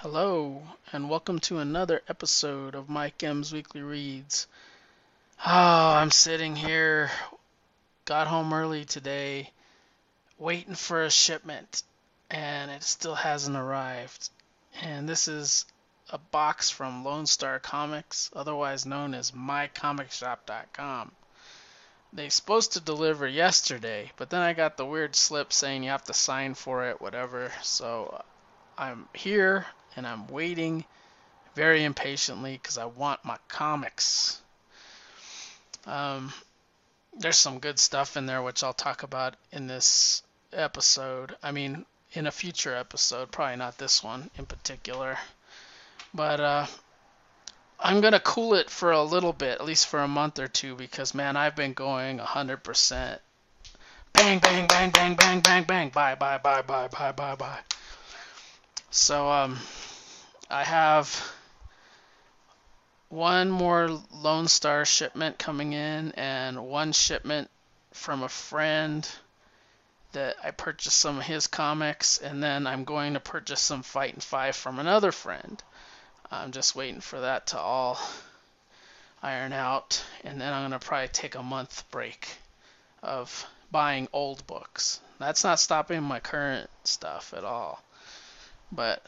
Hello, and welcome to another episode of Mike M's Weekly Reads. I'm sitting here, got home early today, waiting for a shipment, and it still hasn't arrived. And this is a box from Lone Star Comics, otherwise known as mycomicshop.com. They're supposed to deliver yesterday, but then I got the weird slip saying you have to sign for it, whatever. So I'm here and I'm waiting very impatiently because I want my comics. Um, there's some good stuff in there which I'll talk about in this episode. I mean, in a future episode, probably not this one in particular. But I'm gonna cool it for a little bit, at least for a month or two, because man, I've been going 100%. Bang, bang, bang, bang, bang, bang, bang. Bye, bye, bye, bye, bye, bye, bye. So I have one more Lone Star shipment coming in and one shipment from a friend that I purchased some of his comics, and then I'm going to purchase some Fightin' Five from another friend. I'm just waiting for that to all iron out, and then I'm going to probably take a month break of buying old books. That's not stopping my current stuff at all. But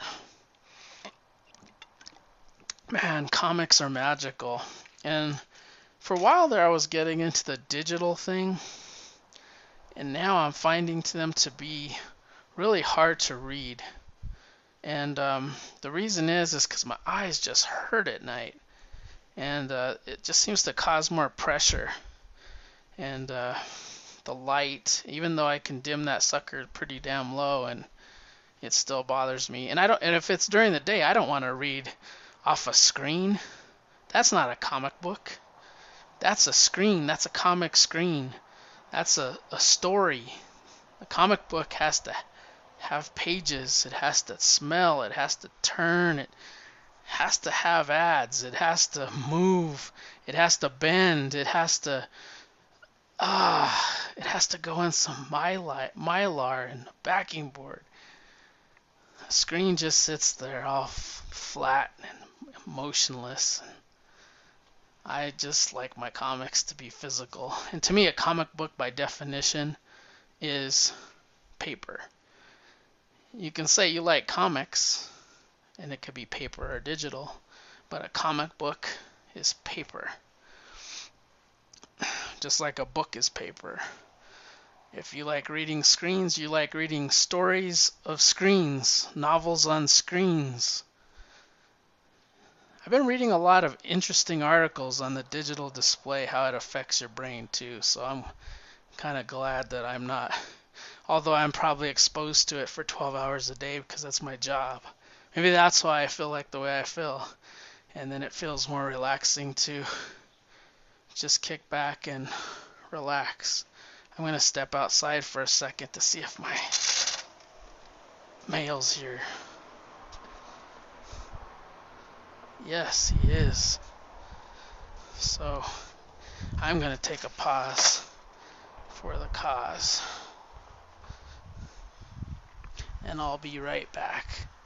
man, comics are magical. And for a while there, I was getting into the digital thing, and now I'm finding them to be really hard to read. And the reason is because my eyes just hurt at night, and it just seems to cause more pressure. And the light, even though I can dim that sucker pretty damn low, and it still bothers me. And I don't. And if it's during the day, I don't want to read off a screen. That's not a comic book. That's a screen. That's a comic screen. That's a story. A comic book has to have pages. It has to smell. It has to turn. It has to have ads. It has to move. It has to bend. It has to go in some mylar and backing board. The screen just sits there all flat and motionless. I just like my comics to be physical. And to me, a comic book by definition is paper. You can say you like comics, and it could be paper or digital, but a comic book is paper. Just like a book is paper. If you like reading screens, you like reading stories of screens, novels on screens. I've been reading a lot of interesting articles on the digital display, how it affects your brain too, so I'm kind of glad that I'm not, although I'm probably exposed to it for 12 hours a day because that's my job. Maybe that's why I feel like the way I feel, and then it feels more relaxing to just kick back and relax. I'm going to step outside for a second to see if my mail's here. Yes, he is. So I'm going to take a pause for the cause. And I'll be right back.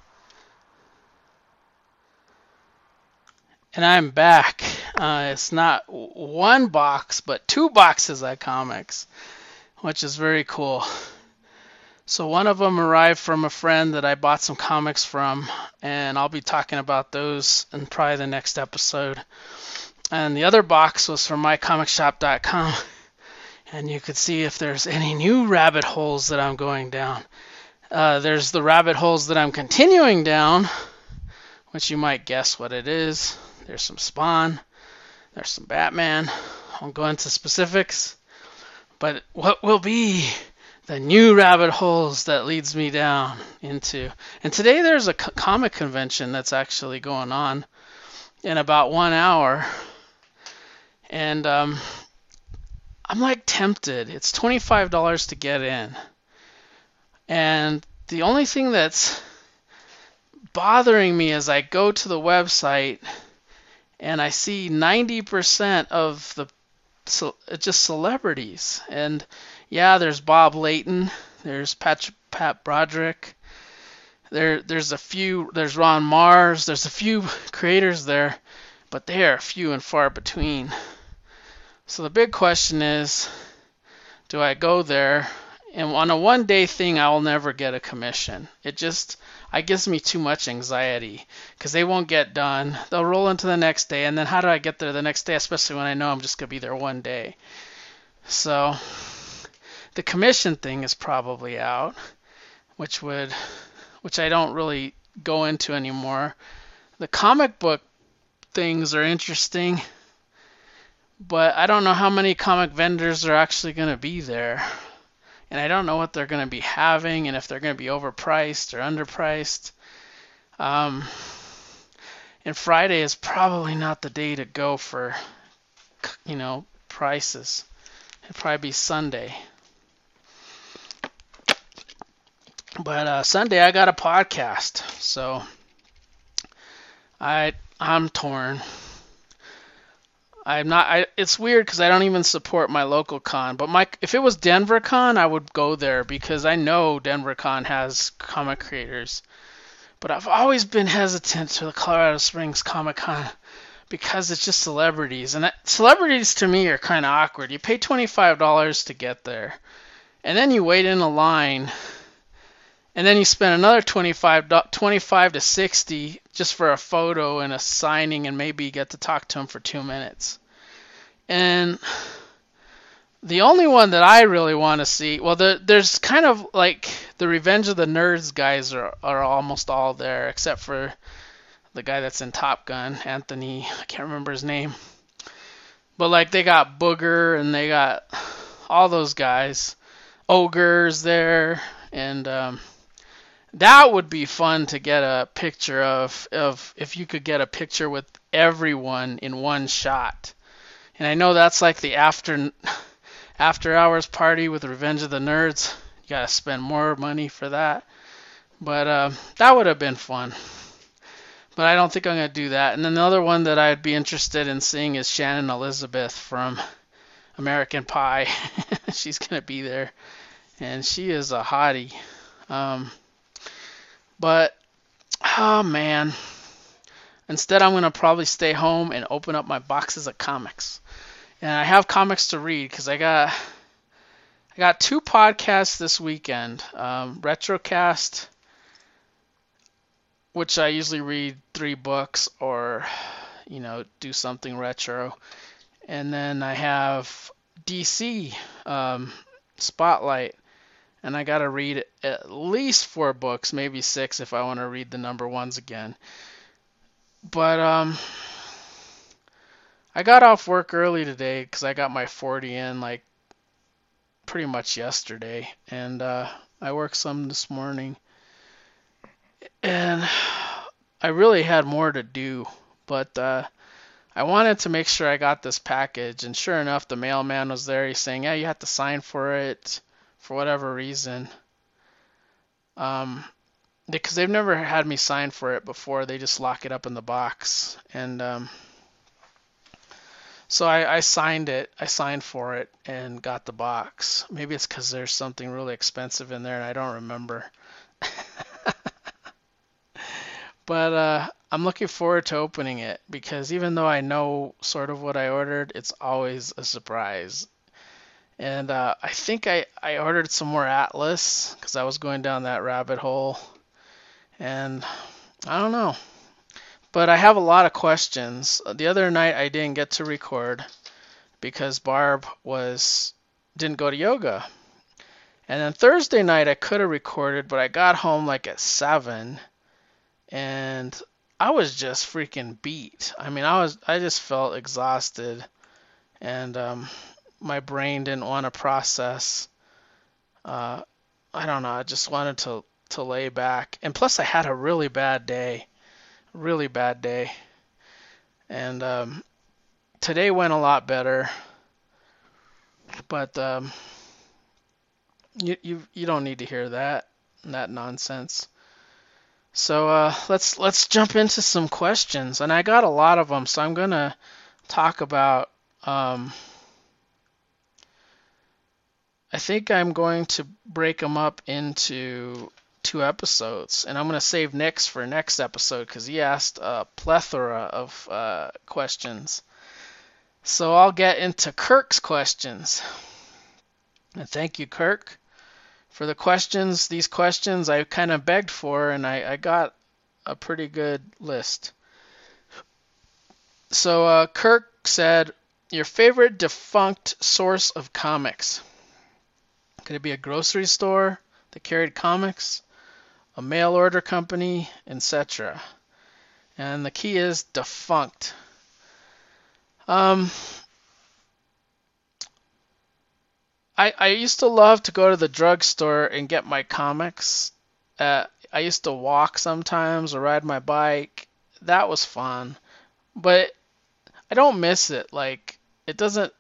And I'm back. It's not one box, but two boxes of comics, which is very cool. So one of them arrived from a friend that I bought some comics from, and I'll be talking about those in probably the next episode. And the other box was from mycomicshop.com, and you could see if there's any new rabbit holes that I'm going down. There's the rabbit holes that I'm continuing down, which you might guess what it is. There's some Spawn, there's some Batman. I won't go into specifics, but what will be the new rabbit holes that leads me down into. And today there's a comic convention that's actually going on in about 1 hour. And I'm like tempted. It's $25 to get in. And the only thing that's bothering me is I go to the website and I see 90% of the just celebrities. And yeah, there's Bob Layton, there's Pat Broderick, There's Ron Mars, there's a few creators there, but they are few and far between. So the big question is, do I go there? And on a 1 day thing, I will never get a commission. It gives me too much anxiety because they won't get done. They'll roll into the next day, and then how do I get there the next day, especially when I know I'm just going to be there 1 day? So the commission thing is probably out, which I don't really go into anymore. The comic book things are interesting, but I don't know how many comic vendors are actually going to be there. And I don't know what they're going to be having and if they're going to be overpriced or underpriced. And Friday is probably not the day to go for, prices. It'd probably be Sunday. But Sunday I got a podcast, so I'm torn. It's weird because I don't even support my local con. But if it was Denver Con, I would go there because I know Denver Con has comic creators. But I've always been hesitant to the Colorado Springs Comic Con because it's just celebrities. And celebrities to me are kind of awkward. You pay $25 to get there. And then you wait in a line. And then you spend another $25 to $60 just for a photo and a signing, and maybe you get to talk to them for 2 minutes. And the only one that I really want to see, well, there's kind of like the Revenge of the Nerds guys are almost all there, except for the guy that's in Top Gun, Anthony, I can't remember his name. But like they got Booger and they got all those guys. Ogre's there, and that would be fun to get a picture of if you could get a picture with everyone in one shot. And I know that's like the after hours party with Revenge of the Nerds. You gotta spend more money for that. But that would have been fun. But I don't think I'm gonna do that. And then the other one that I'd be interested in seeing is Shannon Elizabeth from American Pie. She's gonna be there, and she is a hottie. But, oh man, instead I'm going to probably stay home and open up my boxes of comics. And I have comics to read because I got 2 podcasts this weekend. Retrocast, which I usually read 3 books or, do something retro. And then I have DC, Spotlight. And I got to read at least 4 books, maybe 6 if I want to read the number ones again. But I got off work early today because I got my 40 in like pretty much yesterday. And I worked some this morning. And I really had more to do. But I wanted to make sure I got this package. And sure enough, the mailman was there. He's saying, yeah, you have to sign for it. For whatever reason, because they've never had me sign for it before. They just lock it up in the box, and so I signed it. I signed for it and got the box. Maybe it's because there's something really expensive in there and I don't remember. But I'm looking forward to opening it because even though I know sort of what I ordered, it's always a surprise. And I think I ordered some more Atlas because I was going down that rabbit hole. And I don't know. But I have a lot of questions. The other night I didn't get to record because Barb didn't go to yoga. And then Thursday night I could have recorded, but I got home like at 7. And I was just freaking beat. I mean, I just felt exhausted. And my brain didn't want to process. I don't know. I just wanted to lay back. And plus, I had a really bad day. Really bad day. And today went a lot better. But you don't need to hear that nonsense. So let's jump into some questions. And I got a lot of them, so I'm gonna talk about. I think I'm going to break them up into 2 episodes, and I'm going to save Nick's for next episode because he asked a plethora of questions. So I'll get into Kirk's questions. And thank you, Kirk, for the questions. These questions I kind of begged for, and I got a pretty good list. So Kirk said, your favorite defunct source of comics? Could it be a grocery store that carried comics, a mail order company, etc.? And the key is defunct. I used to love to go to the drugstore and get my comics. I used to walk sometimes or ride my bike. That was fun. But I don't miss it. Like, it doesn't.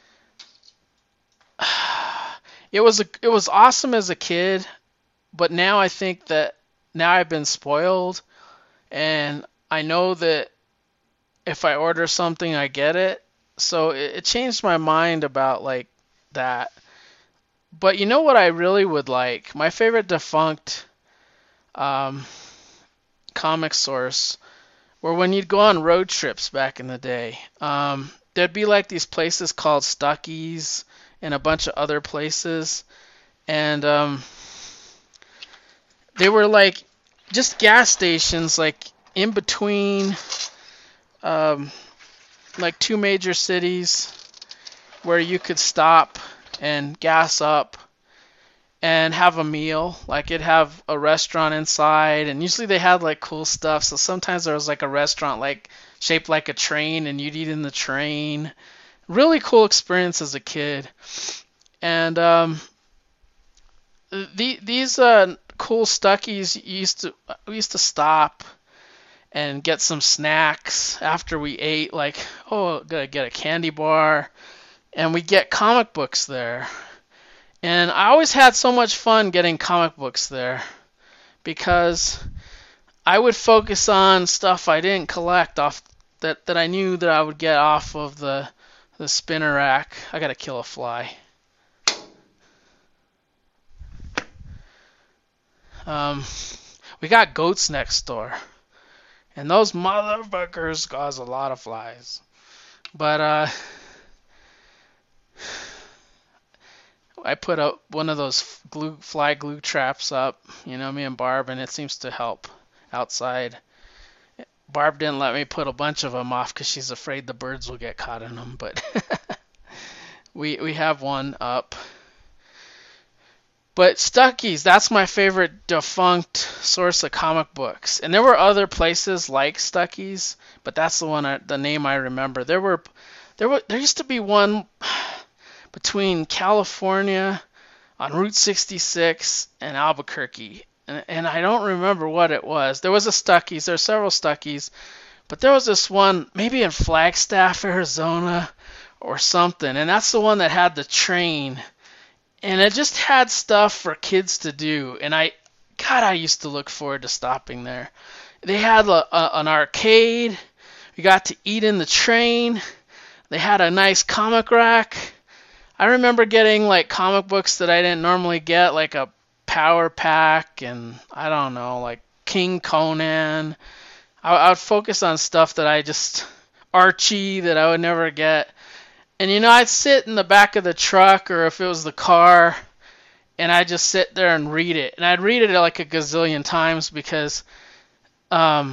It was awesome as a kid, but now I think that now I've been spoiled, and I know that if I order something, I get it. So it changed my mind about like that. But you know what I really would like? My favorite defunct comic source were when you'd go on road trips back in the day. There'd be like these places called Stuckey's and a bunch of other places. And they were like just gas stations like in between like 2 major cities where you could stop and gas up and have a meal. Like it'd have a restaurant inside, and usually they had like cool stuff. So sometimes there was like a restaurant like shaped like a train, and you'd eat in the train. Really cool experience as a kid. And these cool Stuckey's we used to stop and get some snacks after we ate. Like, oh, gotta get a candy bar, and we get comic books there. And I always had so much fun getting comic books there because I would focus on stuff I didn't collect off that I knew that I would get off of the spinner rack. I gotta kill a fly. We got goats next door, and those motherfuckers cause a lot of flies. But I put up one of those fly glue traps up, me and Barb, and it seems to help outside. Barb didn't let me put a bunch of them off because she's afraid the birds will get caught in them, but we have one up. But Stuckey's, that's my favorite defunct source of comic books. And there were other places like Stuckey's, but that's the name I remember. There used to be one between California on Route 66 and Albuquerque. And I don't remember what it was. There was a Stuckey's. There were several Stuckey's. But there was this one, maybe in Flagstaff, Arizona or something. And that's the one that had the train. And it just had stuff for kids to do. And I used to look forward to stopping there. They had an arcade. We got to eat in the train. They had a nice comic rack. I remember getting like comic books that I didn't normally get, like a Power Pack and I don't know, like King Conan. I would focus on stuff that Archie that I would never get. And I'd sit in the back of the truck or if it was the car, and I'd just sit there and read it. And I'd read it like a gazillion times because I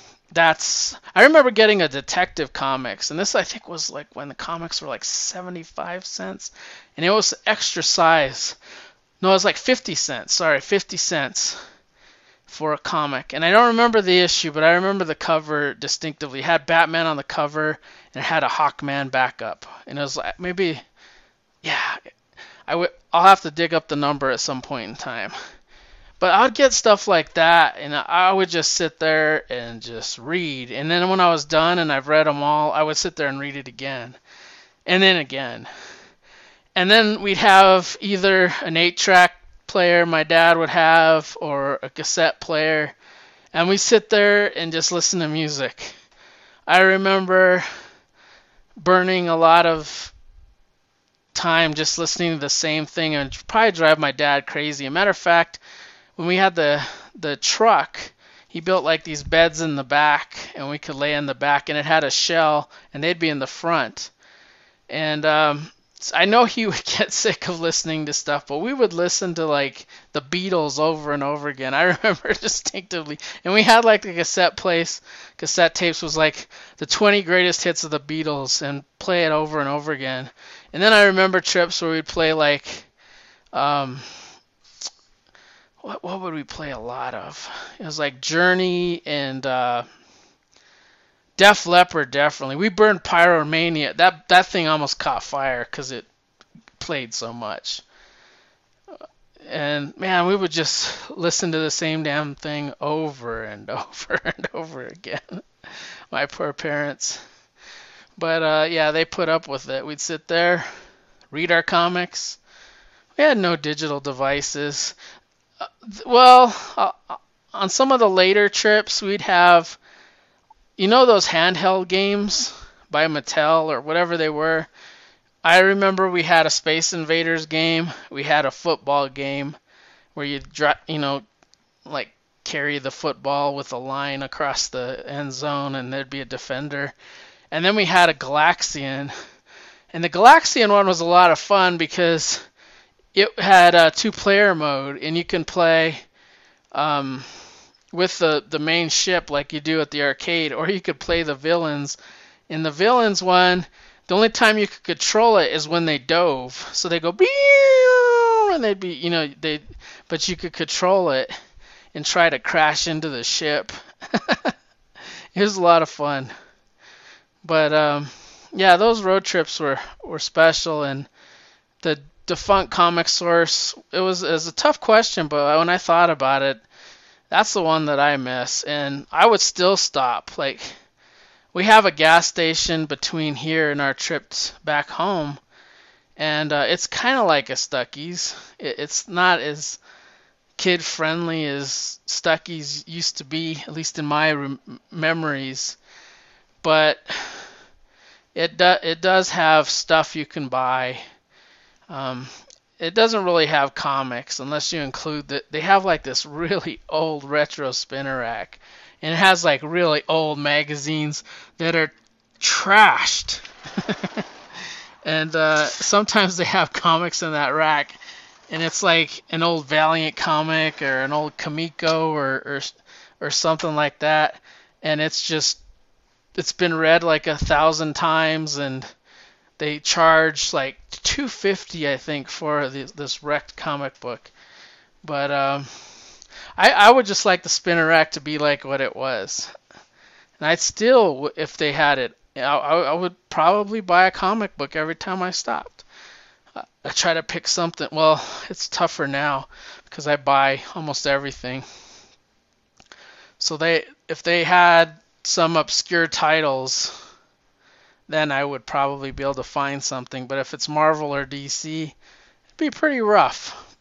remember getting a Detective Comics, and this I think was like when the comics were like 75 cents, and it was extra size. No, it was like 50 cents. Sorry, 50 cents for a comic. And I don't remember the issue, but I remember the cover distinctively. It had Batman on the cover, and it had a Hawkman backup. And it was like maybe, yeah, I'll have to dig up the number at some point in time. But I'd get stuff like that, and I would just sit there and just read. And then when I was done and I've read them all, I would sit there and read it again. And then again. And then we'd have either an 8-track player my dad would have or a cassette player. And we'd sit there and just listen to music. I remember burning a lot of time just listening to the same thing and probably drive my dad crazy. As a matter of fact, when we had the truck, he built like these beds in the back, and we could lay in the back, and it had a shell, and they'd be in the front. And I know he would get sick of listening to stuff, but we would listen to like the Beatles over and over again. I remember distinctively. And we had like a cassette tapes was like the 20 greatest hits of the Beatles and play it over and over again. And then I remember trips where we'd play like what would we play a lot of? It was like Journey and Def Leppard, definitely. We burned Pyromania. That thing almost caught fire because it played so much. And man, we would just listen to the same damn thing over and over and over again. My poor parents. But yeah, they put up with it. We'd sit there, read our comics. We had no digital devices. Well, on some of the later trips, we'd have, you know, those handheld games by Mattel or whatever they were. I remember we had a Space Invaders game. We had a football game where you like carry the football with a line across the end zone, and there'd be a defender. And then we had a Galaxian, and the Galaxian one was a lot of fun because it had a two-player mode, and you can play with the main ship like you do at the arcade, or you could play the villains. In the villains one, the only time you could control it is when they dove. So they go, and they'd be, but you could control it and try to crash into the ship. It was a lot of fun. But yeah, those road trips were special. And the defunct comic source, it was a tough question, but when I thought about it, that's the one that I miss. And I would still stop. Like, we have a gas station between here and our trips back home, and it's kind of like a Stuckey's. It's not as kid-friendly as Stuckey's used to be, at least in my memories. But it does have stuff you can buy. It doesn't really have comics unless you include that they have like this really old retro spinner rack, and it has like really old magazines that are trashed. And sometimes they have comics in that rack, and it's like an old Valiant comic or an old Kamiko or something like that, and it's been read like 1,000 times, and they charge like $2.50, I think, for this wrecked comic book. But I would just like the spinner rack to be like what it was. And I'd still, if they had it, I would probably buy a comic book every time I stopped. I try to pick something. Well, it's tougher now because I buy almost everything. So if they had some obscure titles, then I would probably be able to find something. But if it's Marvel or DC, it'd be pretty rough.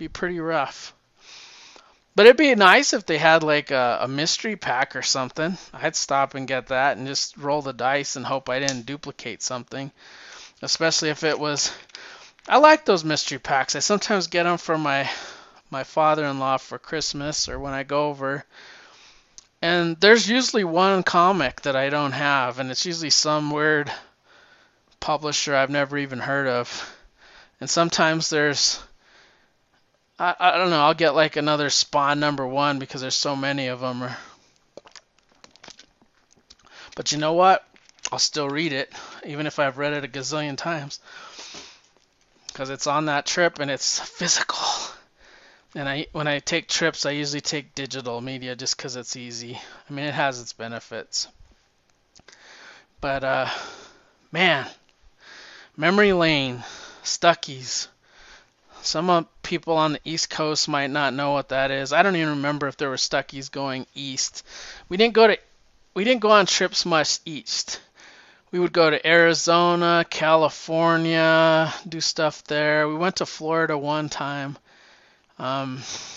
But it'd be nice if they had like a mystery pack or something. I'd stop and get that and just roll the dice and hope I didn't duplicate something. Especially if it was... I like those mystery packs. I sometimes get them from my father-in-law for Christmas or when I go over. And there's usually one comic that I don't have, and it's usually some weird publisher I've never even heard of. And sometimes there's... I don't know, I'll get like another Spawn #1 because there's so many of them. But you know what? I'll still read it, even if I've read it a gazillion times. Because it's on that trip and it's physical. And when I take trips, I usually take digital media just because it's easy. I mean, it has its benefits. But, man, memory lane, Stuckey's. Some people on the East Coast might not know what that is. I don't even remember if there were Stuckey's going east. We didn't go on trips much east. We would go to Arizona, California, do stuff there. We went to Florida one time. I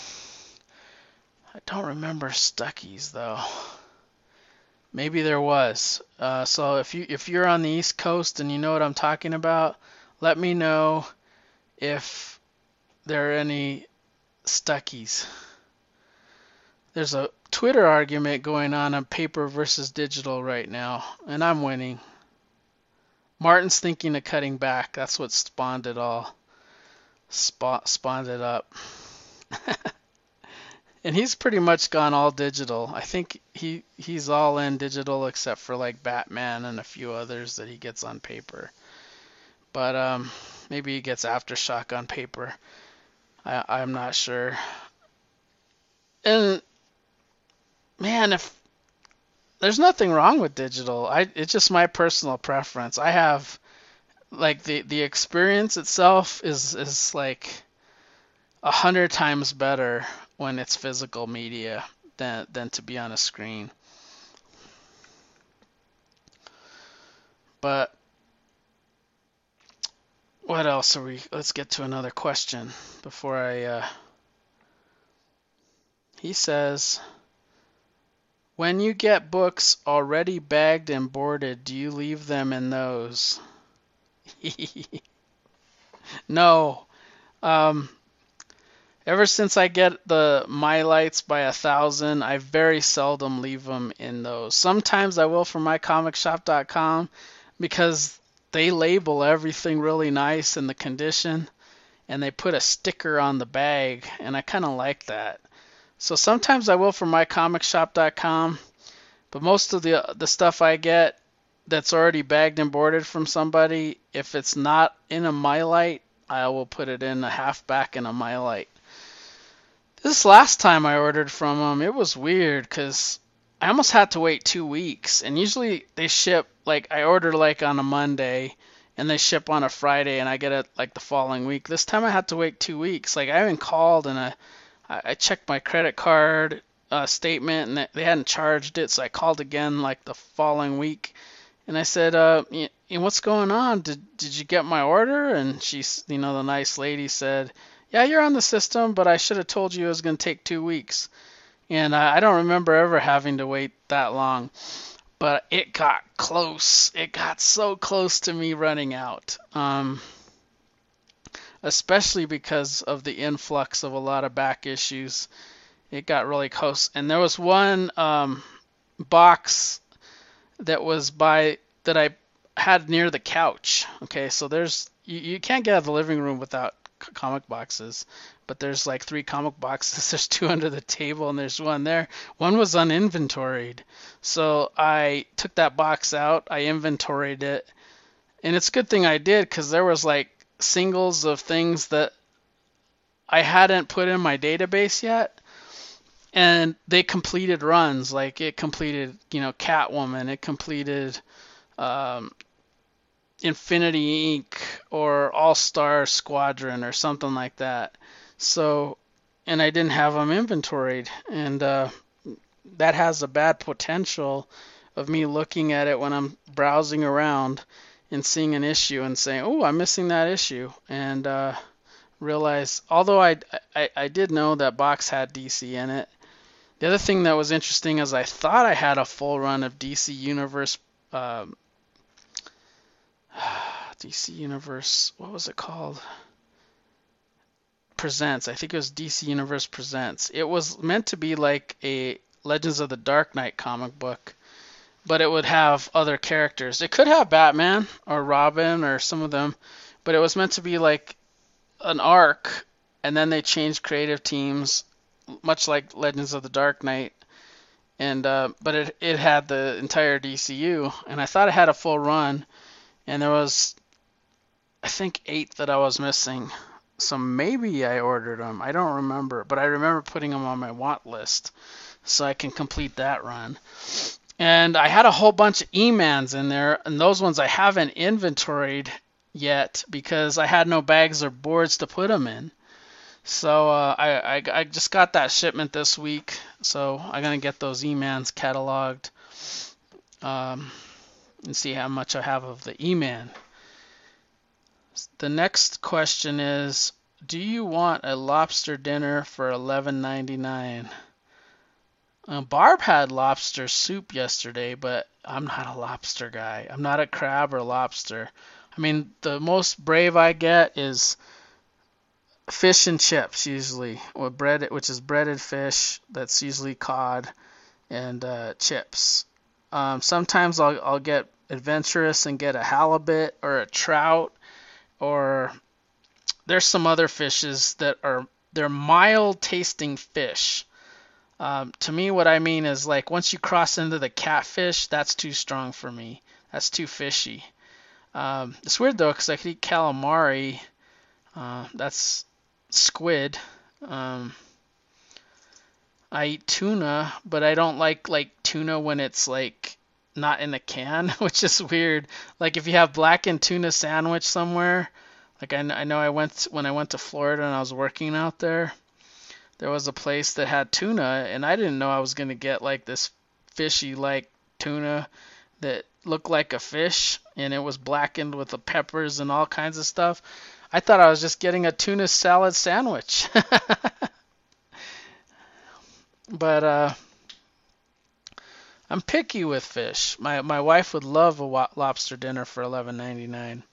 don't remember Stuckey's though. Maybe there was. So if you're on the East Coast and you know what I'm talking about, let me know if there are any Stuckey's. There's a Twitter argument going on paper versus digital right now, and I'm winning. Martin's thinking of cutting back. That's what spawned it all. Spawned it up. And he's pretty much gone all digital. I think he's all in digital except for like Batman and a few others that he gets on paper. But maybe he gets Aftershock on paper. I'm not sure. And man, if there's nothing wrong with digital, it's just my personal preference. I have like the experience itself is like 100 times better when it's physical media than to be on a screen. But what else are we? Let's get to another question before I. He says, when you get books already bagged and boarded, do you leave them in those? No. Ever since I get the My Lights by 1,000, I very seldom leave them in those. Sometimes I will for mycomicshop.com because they label everything really nice in the condition and they put a sticker on the bag, and I kind of like that. So sometimes I will for mycomicshop.com, but most of the stuff I get that's already bagged and boarded from somebody, if it's not in a My Light, I will put it in a halfback in a My Light. This last time I ordered from them, it was weird because I almost had to wait 2 weeks. And usually they ship, like I order like on a Monday and they ship on a Friday and I get it like the following week. This time I had to wait 2 weeks. Like I even called and I checked my credit card statement and they hadn't charged it. So I called again like the following week. And I said, what's going on? Did you get my order? And she's, the nice lady said, yeah, you're on the system, but I should have told you it was going to take 2 weeks. And I don't remember ever having to wait that long. But it got close. It got so close to me running out. Especially because of the influx of a lot of back issues. It got really close. And there was one box that I had near the couch. Okay, so you can't get out of the living room without comic boxes, but there's like 3 comic boxes. There's 2 under the table and there's 1 there. One was uninventoried, so I took that box out, I inventoried it, and it's a good thing I did because there was like singles of things that I hadn't put in my database yet, and they completed runs. Like it completed Catwoman, it completed Infinity Inc. or All-Star Squadron or something like that. So, and I didn't have them inventoried, and that has a bad potential of me looking at it when I'm browsing around and seeing an issue and saying, "Oh, I'm missing that issue," and realize, although I did know that box had DC in it. The other thing that was interesting is I thought I had a full run of DC Universe. DC Universe, what was it called? Presents. I think it was DC Universe Presents. It was meant to be like a Legends of the Dark Knight comic book, but it would have other characters. It could have Batman or Robin or some of them, but it was meant to be like an arc, and then they changed creative teams, much like Legends of the Dark Knight. And but it had the entire DCU, and I thought it had a full run, and there was, I think, 8 that I was missing. So maybe I ordered them. I don't remember, but I remember putting them on my want list so I can complete that run. And I had a whole bunch of E-Mans in there, and those ones I haven't inventoried yet because I had no bags or boards to put them in. So I just got that shipment this week, so I'm going to get those E-Mans cataloged and see how much I have of the E-Man. The next question is, do you want a lobster dinner for $11.99? Barb had lobster soup yesterday, but I'm not a lobster guy. I'm not a crab or lobster. I mean, the most brave I get is fish and chips usually, or bread, which is breaded fish. That's usually cod and chips. Sometimes I'll get adventurous and get a halibut or a trout, or there's some other fishes that they're mild tasting fish. To me, what I mean is like once you cross into the catfish, that's too strong for me. That's too fishy. It's weird though, because I could eat calamari. That's squid. I eat tuna, but I don't like tuna when it's like not in a can, which is weird. Like if you have blackened tuna sandwich somewhere, like I know when I went to Florida and I was working out there, there was a place that had tuna, and I didn't know I was gonna get like this fishy like tuna that looked like a fish, and it was blackened with the peppers and all kinds of stuff. I thought I was just getting a tuna salad sandwich. But I'm picky with fish. My wife would love a lobster dinner for $11.99.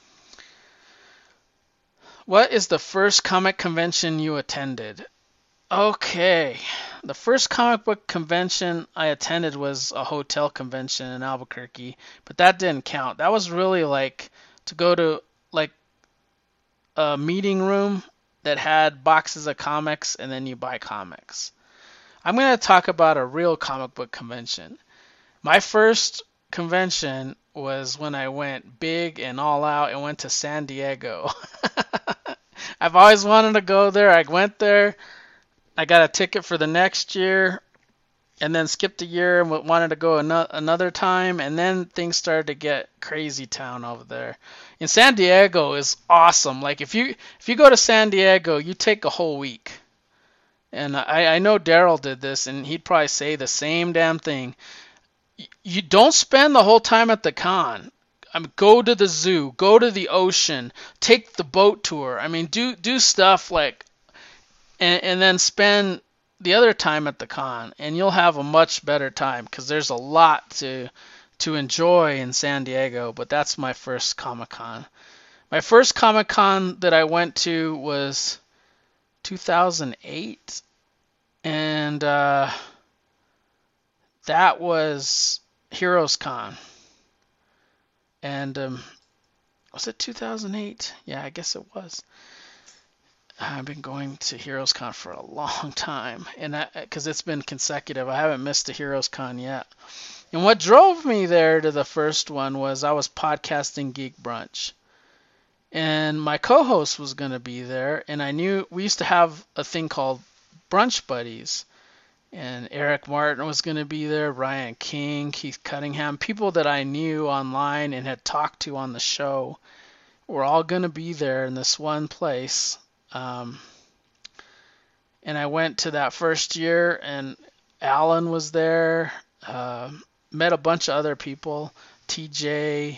What is the first comic convention you attended? Okay. The first comic book convention I attended was a hotel convention in Albuquerque, but that didn't count. That was really like to go to like a meeting room that had boxes of comics and then you buy comics. I'm going to talk about a real comic book convention. My first convention was when I went big and all out and went to San Diego. I've always wanted to go there. I went there. I got a ticket for the next year and then skipped a year and wanted to go another time. And then things started to get crazy town over there. And San Diego is awesome. Like if you go to San Diego, you take a whole week. And I know Daryl did this, and he'd probably say the same damn thing. You don't spend the whole time at the con. I mean, go to the zoo, go to the ocean, take the boat tour. I mean, do stuff like, and then spend the other time at the con, and you'll have a much better time because there's a lot to enjoy in San Diego. But that's my first Comic-Con. My first Comic-Con that I went to was 2008, and that was Heroes Con. And was it 2008? Yeah, I guess it was. I've been going to Heroes Con for a long time, and because it's been consecutive, I haven't missed a Heroes Con yet. And what drove me there to the first one was I was podcasting Geek Brunch. And my co-host was going to be there, and I knew we used to have a thing called Brunch Buddies. And Eric Martin was going to be there, Ryan King, Keith Cunningham, people that I knew online and had talked to on the show were all going to be there in this one place. And I went to that first year, and Alan was there, met a bunch of other people, TJ.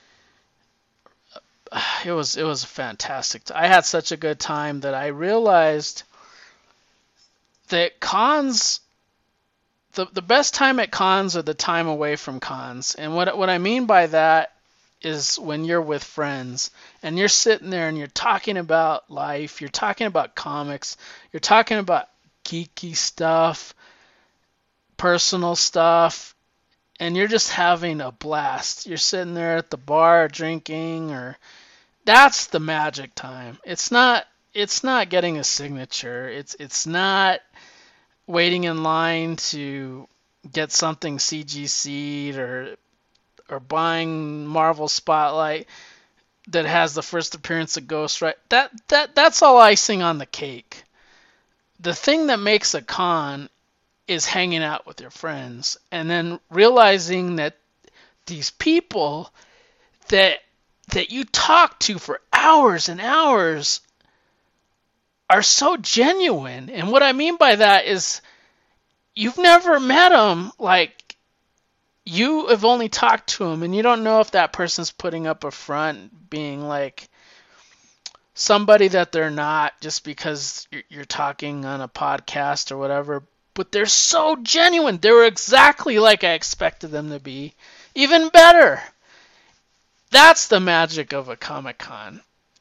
It was fantastic. I had such a good time that I realized that cons, the best time at cons are the time away from cons. And what I mean by that is when you're with friends and you're sitting there and you're talking about life, you're talking about comics, you're talking about geeky stuff, personal stuff, and you're just having a blast. You're sitting there at the bar drinking, or that's the magic time. It's not getting a signature. It's not waiting in line to get something CGC'd or buying Marvel Spotlight that has the first appearance of Ghost Rider. That's all icing on the cake. The thing that makes a con is hanging out with your friends and then realizing that these people that you talk to for hours and hours are so genuine. And what I mean by that is you've never met them. Like, you have only talked to them, and you don't know if that person's putting up a front, being like somebody that they're not just because you're talking on a podcast or whatever. But they're so genuine. They were exactly like I expected them to be. Even better. That's the magic of a Comic-Con.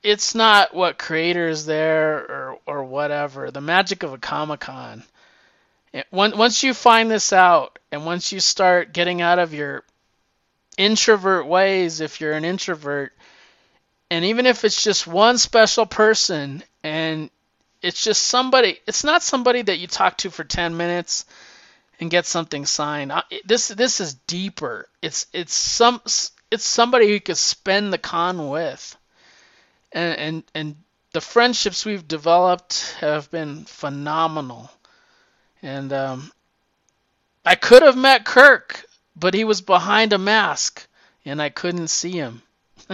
it's not what creator is there or whatever. The magic of a Comic-Con. Once you find this out, and once you start getting out of your introvert ways, if you're an introvert, and even if it's just one special person, and it's just somebody, it's not somebody that you talk to for 10 minutes and get something signed. This is deeper. It's somebody who you could spend the con with, and the friendships we've developed have been phenomenal. And I could have met Kirk, but he was behind a mask, and I couldn't see him.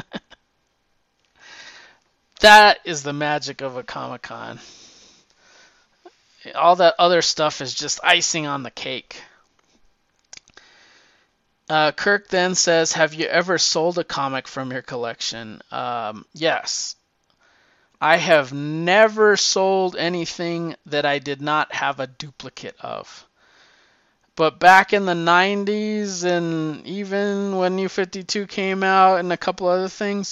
That is the magic of a Comic-Con. All that other stuff is just icing on the cake. Kirk then says, have you ever sold a comic from your collection? Yes. I have never sold anything that I did not have a duplicate of. But back in the 90s, and even when New 52 came out and a couple other things,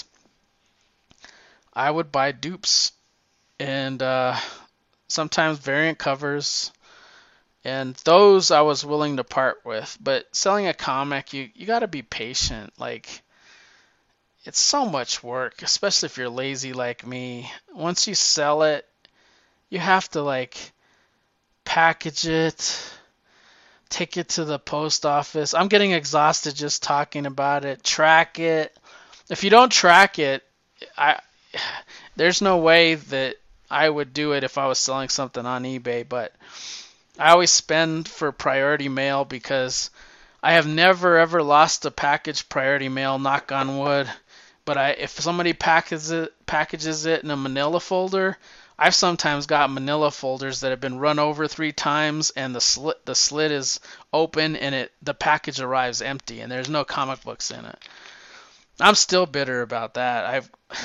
I would buy dupes and sometimes variant covers, and those I was willing to part with. But selling a comic, you got to be patient. Like, it's so much work, especially if you're lazy like me. Once you sell it, you have to like package it, take it to the post office. I'm getting exhausted just talking about it. Track it. If you don't track it, there's no way that I would do it if I was selling something on eBay. But I always spend for priority mail because I have never ever lost a package priority mail, knock on wood. But if somebody packages it in a manila folder, I've sometimes got manila folders that have been run over 3 times, and the slit is open, and the package arrives empty, and there's no comic books in it. I'm still bitter about that.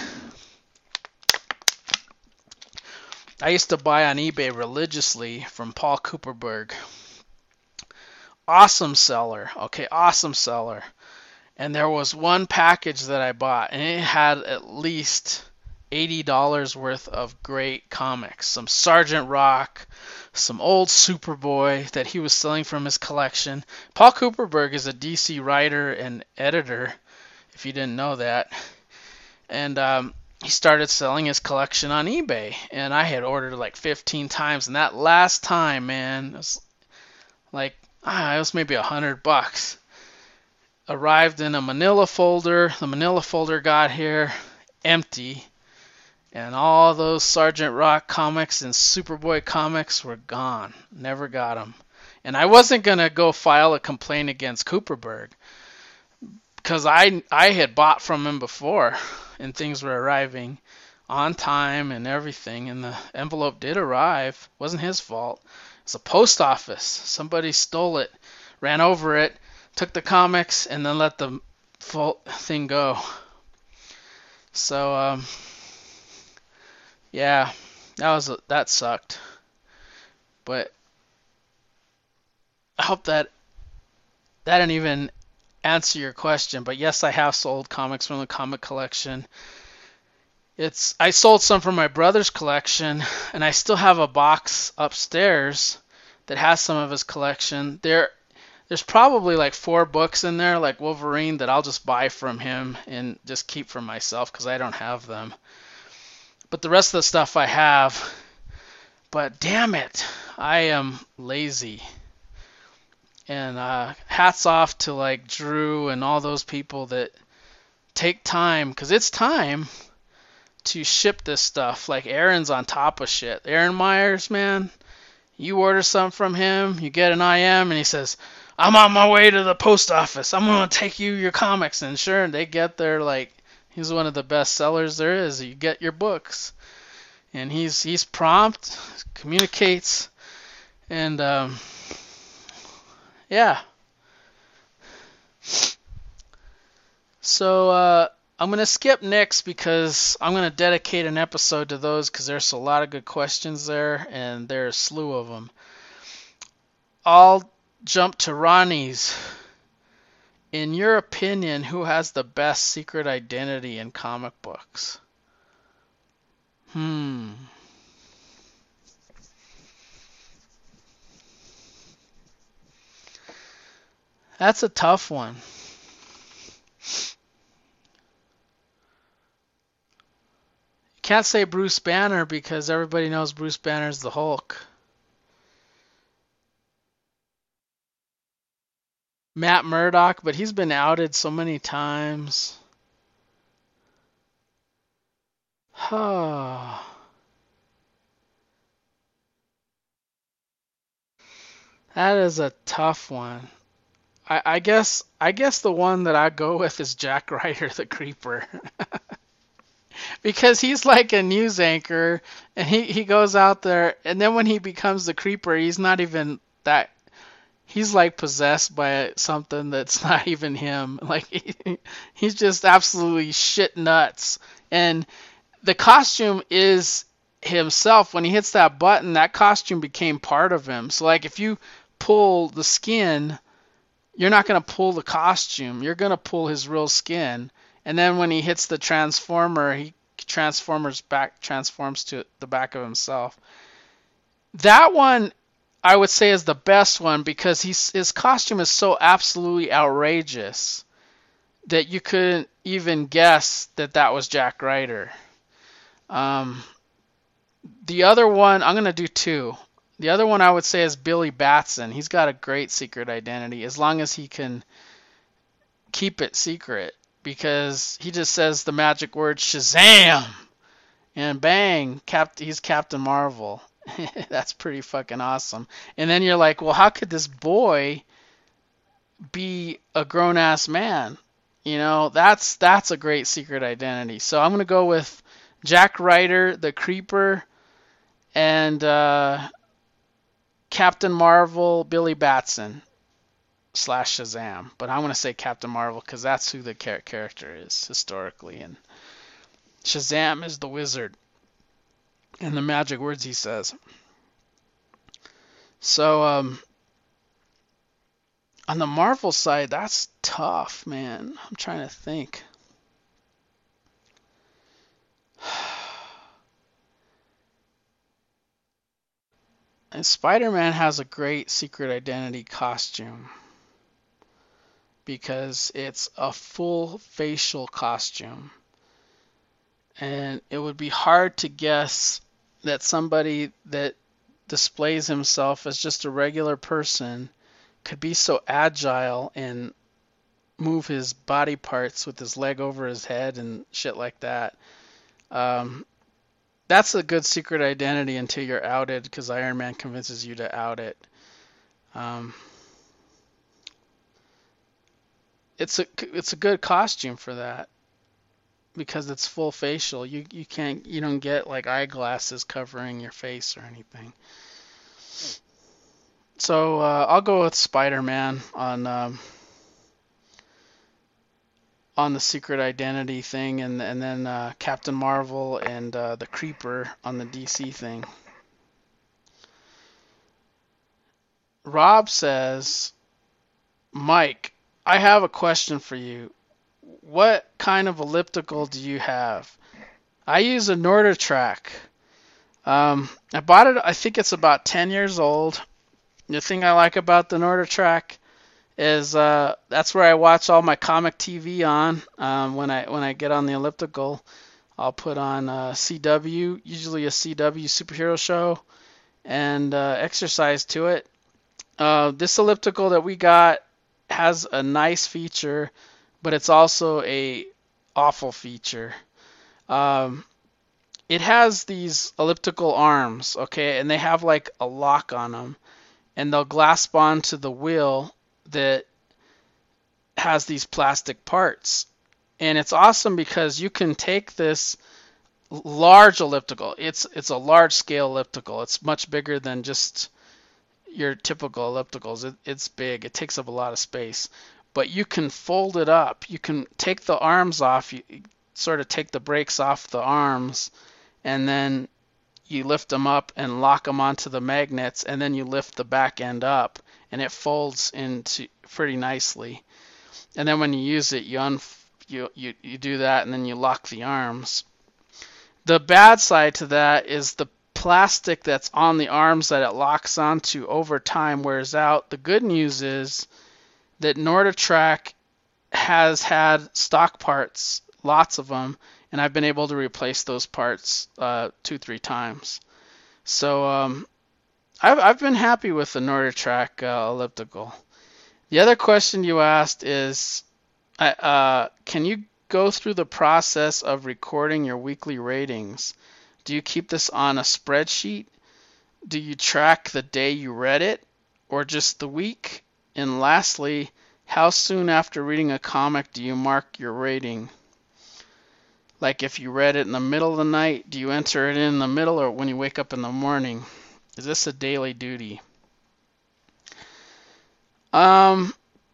I used to buy on eBay religiously from Paul Kupperberg. Awesome seller. Okay, awesome seller. And there was one package that I bought, and it had at least $80 worth of great comics. Some Sergeant Rock, some old Superboy that he was selling from his collection. Paul Kupperberg is a DC writer and editor, if you didn't know that. And he started selling his collection on eBay, and I had ordered like 15 times, and that last time, man, it was like, it was maybe $100. Arrived in a manila folder. The manila folder got here empty, and all those Sergeant Rock comics and Superboy comics were gone. Never got them. And I wasn't going to go file a complaint against Kupperberg because I had bought from him before, and things were arriving on time and everything, and the envelope did arrive. It wasn't his fault. It's a post office. Somebody stole it, ran over it, took the comics, and then let the full thing go. So, yeah, that sucked. But I hope that didn't even answer your question. But yes, I have sold comics from the comic collection. I sold some from my brother's collection, and I still have a box upstairs that has some of his collection. There's probably like 4 books in there, like Wolverine, that I'll just buy from him and just keep for myself because I don't have them. But the rest of the stuff I have. But damn it, I am lazy. And hats off to like Drew and all those people that take time, because it's time to ship this stuff. Like Aaron's on top of shit. Aaron Myers, man, you order something from him, you get an IM, and he says, I'm on my way to the post office. I'm going to take you your comics. And sure, they get there like he's one of the best sellers there is. You get your books. And he's prompt, communicates, and yeah. So I'm going to skip Nick's because I'm going to dedicate an episode to those because there's a lot of good questions there, and there's a slew of them. I'll jump to Ronnie's. In your opinion, who has the best secret identity in comic books? Hmm. That's a tough one. Can't say Bruce Banner because everybody knows Bruce Banner's the Hulk. Matt Murdock, but he's been outed so many times. That is a tough one. I guess the one that I go with is Jack Ryder the Creeper. Because he's like a news anchor and he goes out there and then when he becomes the Creeper, he's not even that he's like possessed by something that's not even him. Like he's just absolutely shit nuts. And the costume is himself. When he hits that button, that costume became part of him. So like if you pull the skin, you're not going to pull the costume. You're going to pull his real skin. And then when he hits the transformer, he transforms to the back of himself. That one I would say is the best one because his costume is so absolutely outrageous that you couldn't even guess that that was Jack Ryder. Um, the other one, I'm going to do two. The other one I would say is Billy Batson. He's got a great secret identity as long as he can keep it secret because he just says the magic word Shazam and bang, he's Captain Marvel. That's pretty fucking awesome. And then you're like, well, how could this boy be a grown ass man? You know, that's a great secret identity. So I'm gonna go with Jack Ryder, the Creeper, and Captain Marvel, Billy Batson / Shazam. But I'm gonna say Captain Marvel because that's who the character is historically, and Shazam is the wizard and the magic words he says. So on the Marvel side, that's tough, man. I'm trying to think. And Spider-Man has a great secret identity costume because it's a full facial costume. And it would be hard to guess that somebody that displays himself as just a regular person could be so agile and move his body parts with his leg over his head and shit like that. Um, that's a good secret identity until you're outed because Iron Man convinces you to out it. Um, it's a good costume for that because it's full facial. You don't get like eyeglasses covering your face or anything. So I'll go with Spider-Man on the secret identity thing, and then Captain Marvel and the Creeper on the DC thing. Rob says, Mike, I have a question for you. What kind of elliptical do you have? I use a NordicTrack. I bought it, I think it's about 10 years old. The thing I like about the NordicTrack is that's where I watch all my comic TV on. When I get on the elliptical, I'll put on CW, usually a CW superhero show, and exercise to it. This elliptical that we got has a nice feature, but it's also a awful feature. Um, it has these elliptical arms, okay, and they have like a lock on them, and they'll clasp onto the wheel that has these plastic parts. And it's awesome because you can take this large elliptical. It's a large scale elliptical. It's much bigger than just your typical ellipticals. It's big. It takes up a lot of space. But you can fold it up. You can take the arms off. You sort of take the brakes off the arms, and then you lift them up and lock them onto the magnets, and then you lift the back end up, and it folds into pretty nicely. And then when you use it, you do that, and then you lock the arms. The bad side to that is the plastic that's on the arms that it locks onto over time wears out. The good news is that NordicTrack has had stock parts, lots of them, and I've been able to replace those parts 2-3 times. So I've been happy with the NordicTrack elliptical. The other question you asked is, can you go through the process of recording your weekly ratings? Do you keep this on a spreadsheet? Do you track the day you read it, or just the week? And lastly, how soon after reading a comic do you mark your rating? Like if you read it in the middle of the night, do you enter it in the middle or when you wake up in the morning? Is this a daily duty? I'll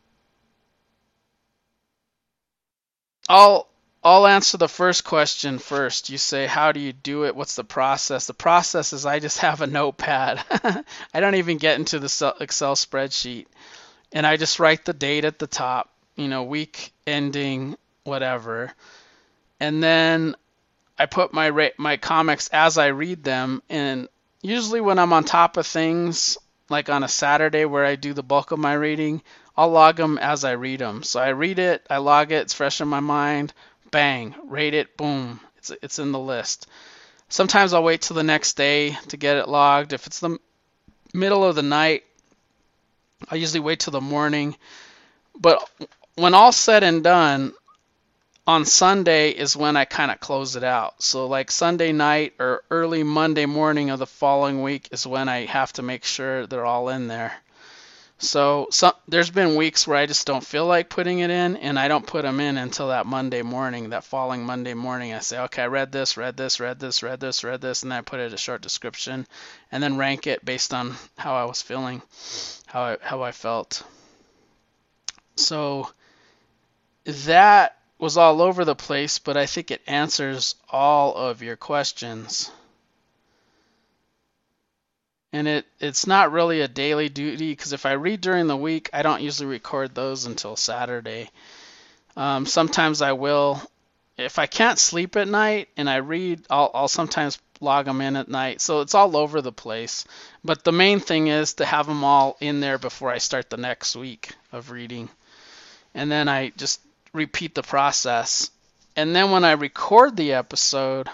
answer the first question first. You say, how do you do it? What's the process? The process is I just have a notepad. I don't even get into the Excel spreadsheet. And I just write the date at the top, week ending, whatever. And then I put my comics as I read them. And usually when I'm on top of things, like on a Saturday where I do the bulk of my reading, I'll log them as I read them. So I read it, I log it, it's fresh in my mind, bang, rate it, boom, it's in the list. Sometimes I'll wait till the next day to get it logged. If it's the middle of the night, I usually wait till the morning. But when all's said and done, on Sunday is when I kind of close it out. So like Sunday night or early Monday morning of the following week is when I have to make sure they're all in there. So there's been weeks where I just don't feel like putting it in, and I don't put them in until that Monday morning, that following Monday morning. I say, okay, I read this, and then I put it a short description, and then rank it based on how I was feeling, how I felt. So that was all over the place, but I think it answers all of your questions. And it's not really a daily duty because if I read during the week, I don't usually record those until Saturday. Sometimes I will. If I can't sleep at night and I read, I'll sometimes log them in at night. So it's all over the place. But the main thing is to have them all in there before I start the next week of reading. And then I just repeat the process. And then when I record the episode,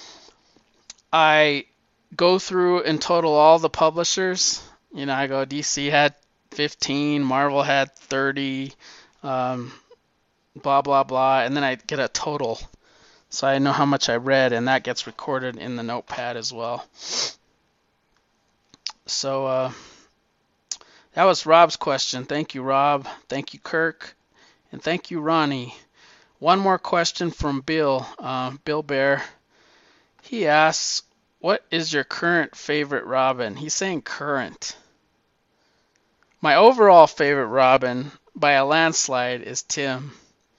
I go through and total all the publishers. I go DC had 15, Marvel had 30, blah, blah, blah, and then I get a total. So I know how much I read, and that gets recorded in the notepad as well. So that was Rob's question. Thank you, Rob. Thank you, Kirk. And thank you, Ronnie. One more question from Bill, Bill Bear. He asks, what is your current favorite Robin? He's saying current. My overall favorite Robin by a landslide is Tim,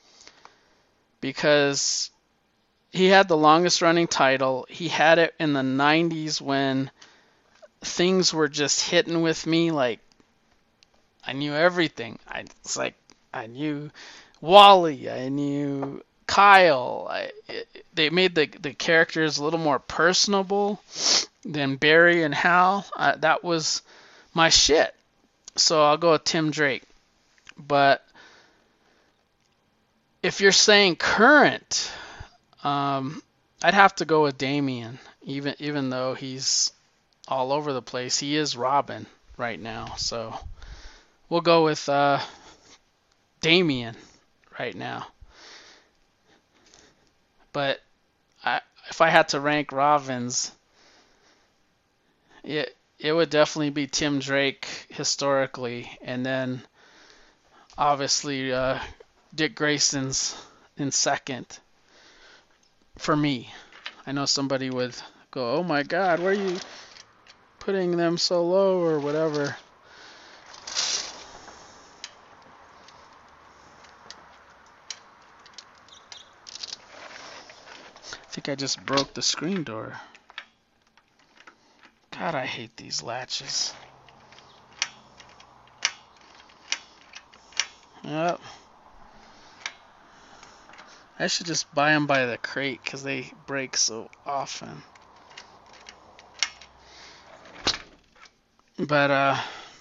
because he had the longest running title. He had it in the 90s when things were just hitting with me. Like, I knew everything. It's like I knew Wally. I knew Kyle. They made the characters a little more personable than Barry and Hal. That was my shit. So I'll go with Tim Drake. But if you're saying current, I'd have to go with Damian. Even though he's all over the place, he is Robin right now. So we'll go with Damian right now. But if I had to rank Robins, it would definitely be Tim Drake historically, and then obviously Dick Grayson's in second for me. I know somebody would go, oh my God, why are you putting them so low or whatever. I think I just broke the screen door. God, I hate these latches. Yep. I should just buy them by the crate because they break so often. But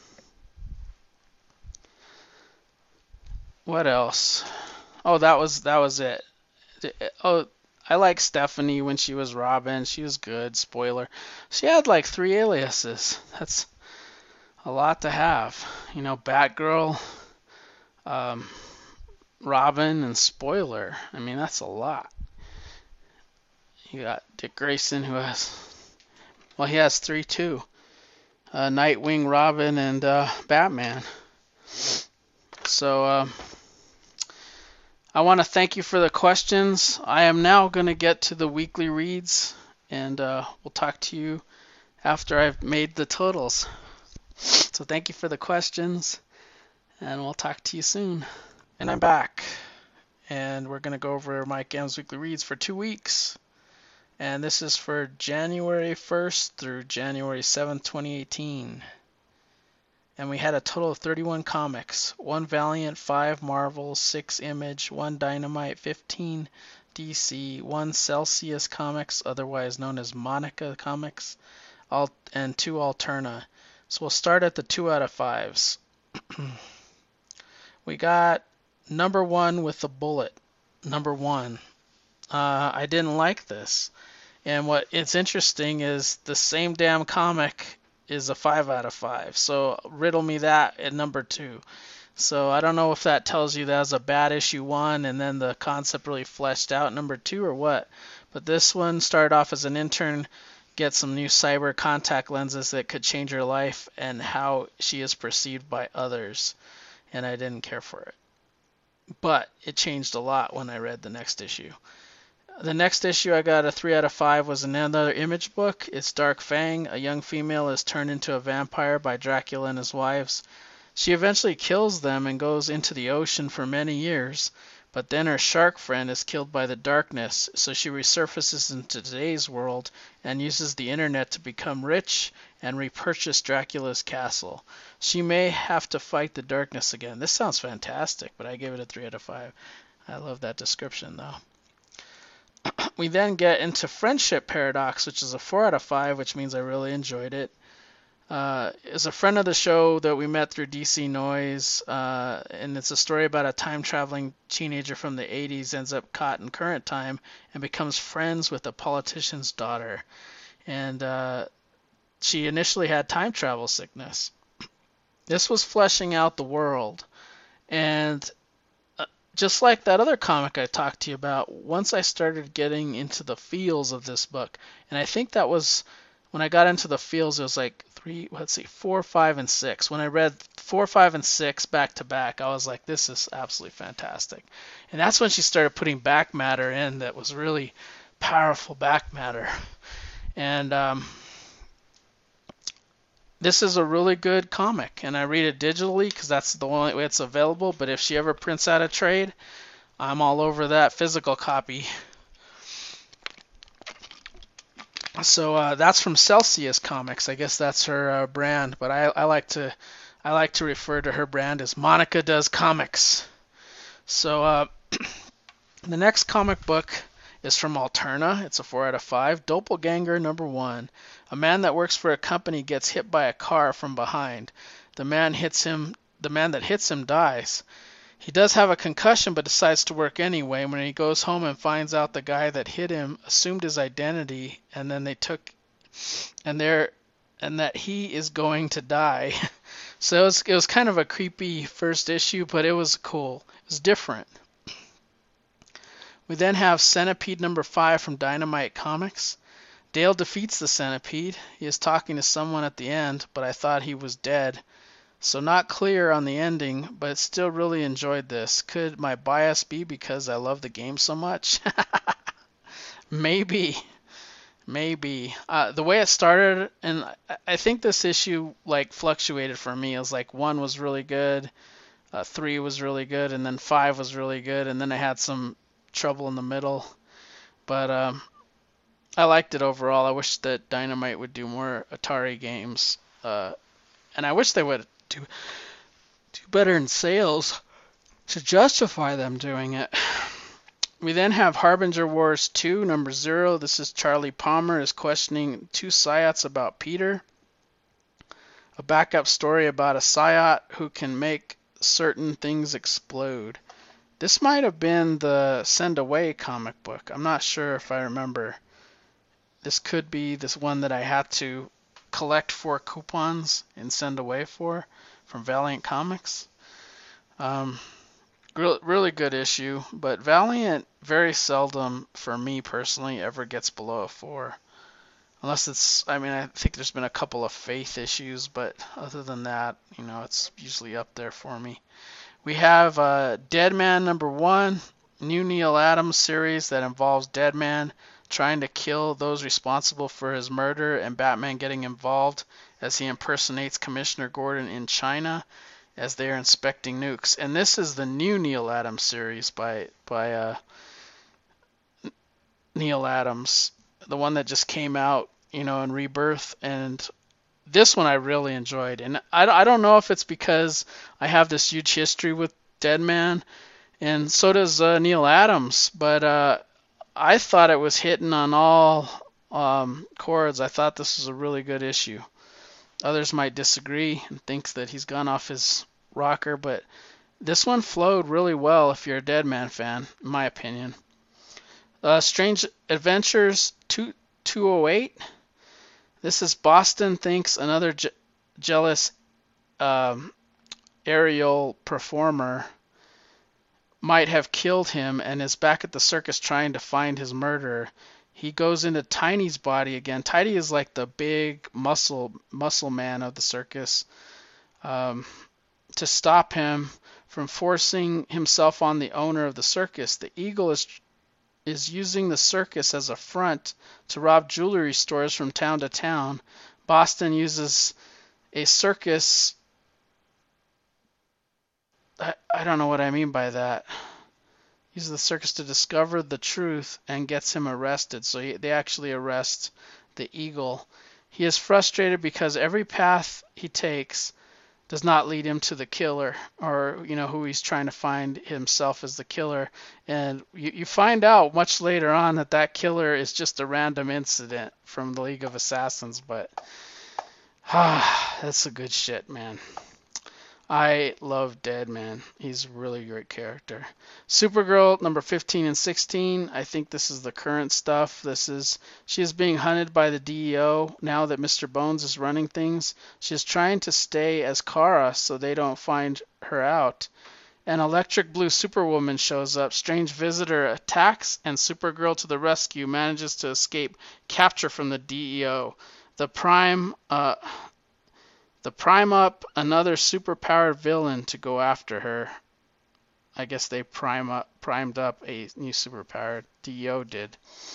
what else? Oh, that was it. Oh, I like Stephanie when she was Robin. She was good. Spoiler. She had like 3 aliases. That's a lot to have. Batgirl, um, Robin, and Spoiler. I mean, that's a lot. You got Dick Grayson, who has, well, he has three too. Nightwing, Robin, and Batman. So I want to thank you for the questions. I am now going to get to the weekly reads, and we'll talk to you after I've made the totals. So thank you for the questions, and we'll talk to you soon. And I'm back, and we're going to go over Mike M's weekly reads for 2 weeks. And this is for January 1st through January 7th, 2018. And we had a total of 31 comics, 1 Valiant, 5 Marvel, 6 Image, 1 Dynamite, 15 DC, 1 Celsius Comics, otherwise known as Monica Comics, and 2 Alterna. So we'll start at the 2 out of 5s. We got number 1 with the bullet. Number 1. I didn't like this. And what it's interesting is the same damn comic is a 5 out of 5. So riddle me that at number 2. So I don't know if that tells you that was a bad issue 1 and then the concept really fleshed out number 2 or what. But this one started off as an intern, gets some new cyber contact lenses that could change her life and how she is perceived by others. And I didn't care for it. But it changed a lot when I read the next issue. The next issue I got a 3 out of 5 was another Image book. It's Dark Fang. A young female is turned into a vampire by Dracula and his wives. She eventually kills them and goes into the ocean for many years, but then her shark friend is killed by the darkness, so she resurfaces into today's world and uses the internet to become rich and repurchase Dracula's castle. She may have to fight the darkness again. This sounds fantastic, but I gave it a 3 out of 5. I love that description though. We then get into Friendship Paradox, which is a 4 out of 5, which means I really enjoyed it. It's a friend of the show that we met through DC Noise, and it's a story about a time-traveling teenager from the 80s ends up caught in current time and becomes friends with a politician's daughter. And she initially had time travel sickness. This was fleshing out the world. And just like that other comic I talked to you about, once I started getting into the feels of this book, and I think that was when I got into the feels, it was like 4, 5, and 6. When I read 4, 5, and 6 back to back, I was like, this is absolutely fantastic. And that's when she started putting back matter in that was really powerful back matter. And this is a really good comic, and I read it digitally because that's the only way it's available. But if she ever prints out a trade, I'm all over that physical copy. So that's from Celsius Comics. I guess that's her brand, but I like to refer to her brand as Monica Does Comics. So the next comic book is from Alterna. It's a 4 out of 5. Doppelganger number 1. A man that works for a company gets hit by a car from behind. The man that hits him dies. He does have a concussion but decides to work anyway. When he goes home and finds out the guy that hit him assumed his identity and then that he is going to die. So it was kind of a creepy first issue, but it was cool. It was different. We then have Centipede number 5 from Dynamite Comics. Dale defeats the Centipede. He is talking to someone at the end, but I thought he was dead. So not clear on the ending, but still really enjoyed this. Could my bias be because I love the game so much? Maybe. The way it started, and I think this issue like fluctuated for me. It was like 1 was really good, 3 was really good, and then 5 was really good, and then I had some trouble in the middle. But I liked it overall. I wish that Dynamite would do more Atari games, and I wish they would do better in sales to justify them doing it. We then have Harbinger Wars 2, number 0. This is Charlie Palmer is questioning two Psiots about Peter. A backup story about a Psiot who can make certain things explode. This might have been the Send Away comic book. I'm not sure if I remember. This could be this one that I had to collect 4 coupons and send away for from Valiant Comics. Really good issue, but Valiant very seldom, for me personally, ever gets below a 4. Unless it's, I mean, I think there's been a couple of Faith issues, but other than that, it's usually up there for me. We have Deadman number 1, new Neal Adams series that involves Deadman trying to kill those responsible for his murder and Batman getting involved as he impersonates Commissioner Gordon in China as they are inspecting nukes. And this is the new Neal Adams series by Neal Adams, the one that just came out, in Rebirth. And this one I really enjoyed. And I don't know if it's because I have this huge history with Deadman, and so does Neal Adams, but I thought it was hitting on all chords. I thought this was a really good issue. Others might disagree and think that he's gone off his rocker, but this one flowed really well if you're a Deadman fan, in my opinion. Strange Adventures 208. This is Boston thinks another jealous aerial performer might have killed him and is back at the circus trying to find his murderer. He goes into Tiny's body again. Tiny is like the big muscle man of the circus, to stop him from forcing himself on the owner of the circus. The Eagle is using the circus as a front to rob jewelry stores from town to town. Boston uses a circus. I don't know what I mean by that. Uses the circus to discover the truth and gets him arrested. So they actually arrest the Eagle. He is frustrated because every path he takes does not lead him to the killer, or who he's trying to find himself as the killer. And you find out much later on that killer is just a random incident from the League of Assassins. But that's a good shit, man. I love Deadman. He's a really great character. Supergirl number 15 and 16. I think this is the current stuff. She is being hunted by the DEO now that Mr. Bones is running things. She is trying to stay as Kara so they don't find her out. An electric blue Superwoman shows up. Strange visitor attacks, and Supergirl to the rescue manages to escape capture from the DEO. The Prime up another superpowered villain to go after her. I guess they primed up a new superpower. DEO did.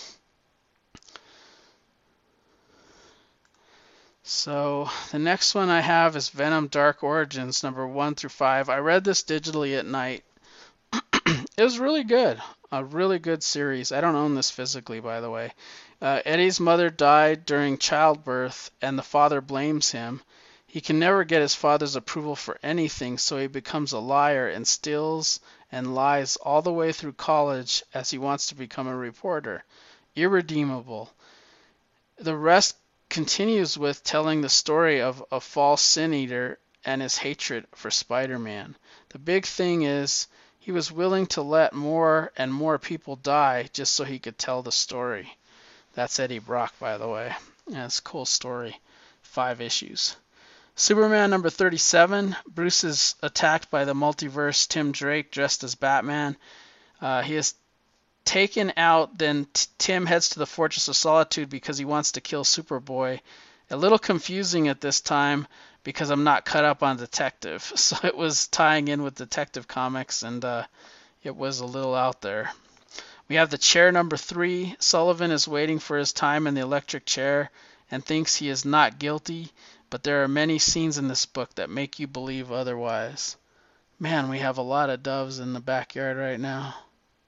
So the next one I have is Venom Dark Origins, number 1 through 5. I read this digitally at night. It was really good. A really good series. I don't own this physically, by the way. Eddie's mother died during childbirth, and the father blames him. He can never get his father's approval for anything, so he becomes a liar and steals and lies all the way through college as he wants to become a reporter. Irredeemable. The rest continues with telling the story of a false sin eater and his hatred for Spider-Man. The big thing is he was willing to let more and more people die just so he could tell the story. That's Eddie Brock, by the way. Yeah, it's a cool story. 5 issues. Superman number 37. Bruce is attacked by the multiverse Tim Drake dressed as Batman. He is taken out, then Tim heads to the Fortress of Solitude because he wants to kill Superboy. A little confusing at this time because I'm not cut up on Detective. So it was tying in with Detective Comics, and it was a little out there. We have the chair number 3. Sullivan is waiting for his time in the electric chair and thinks he is not guilty. But there are many scenes in this book that make you believe otherwise. Man, we have a lot of doves in the backyard right now.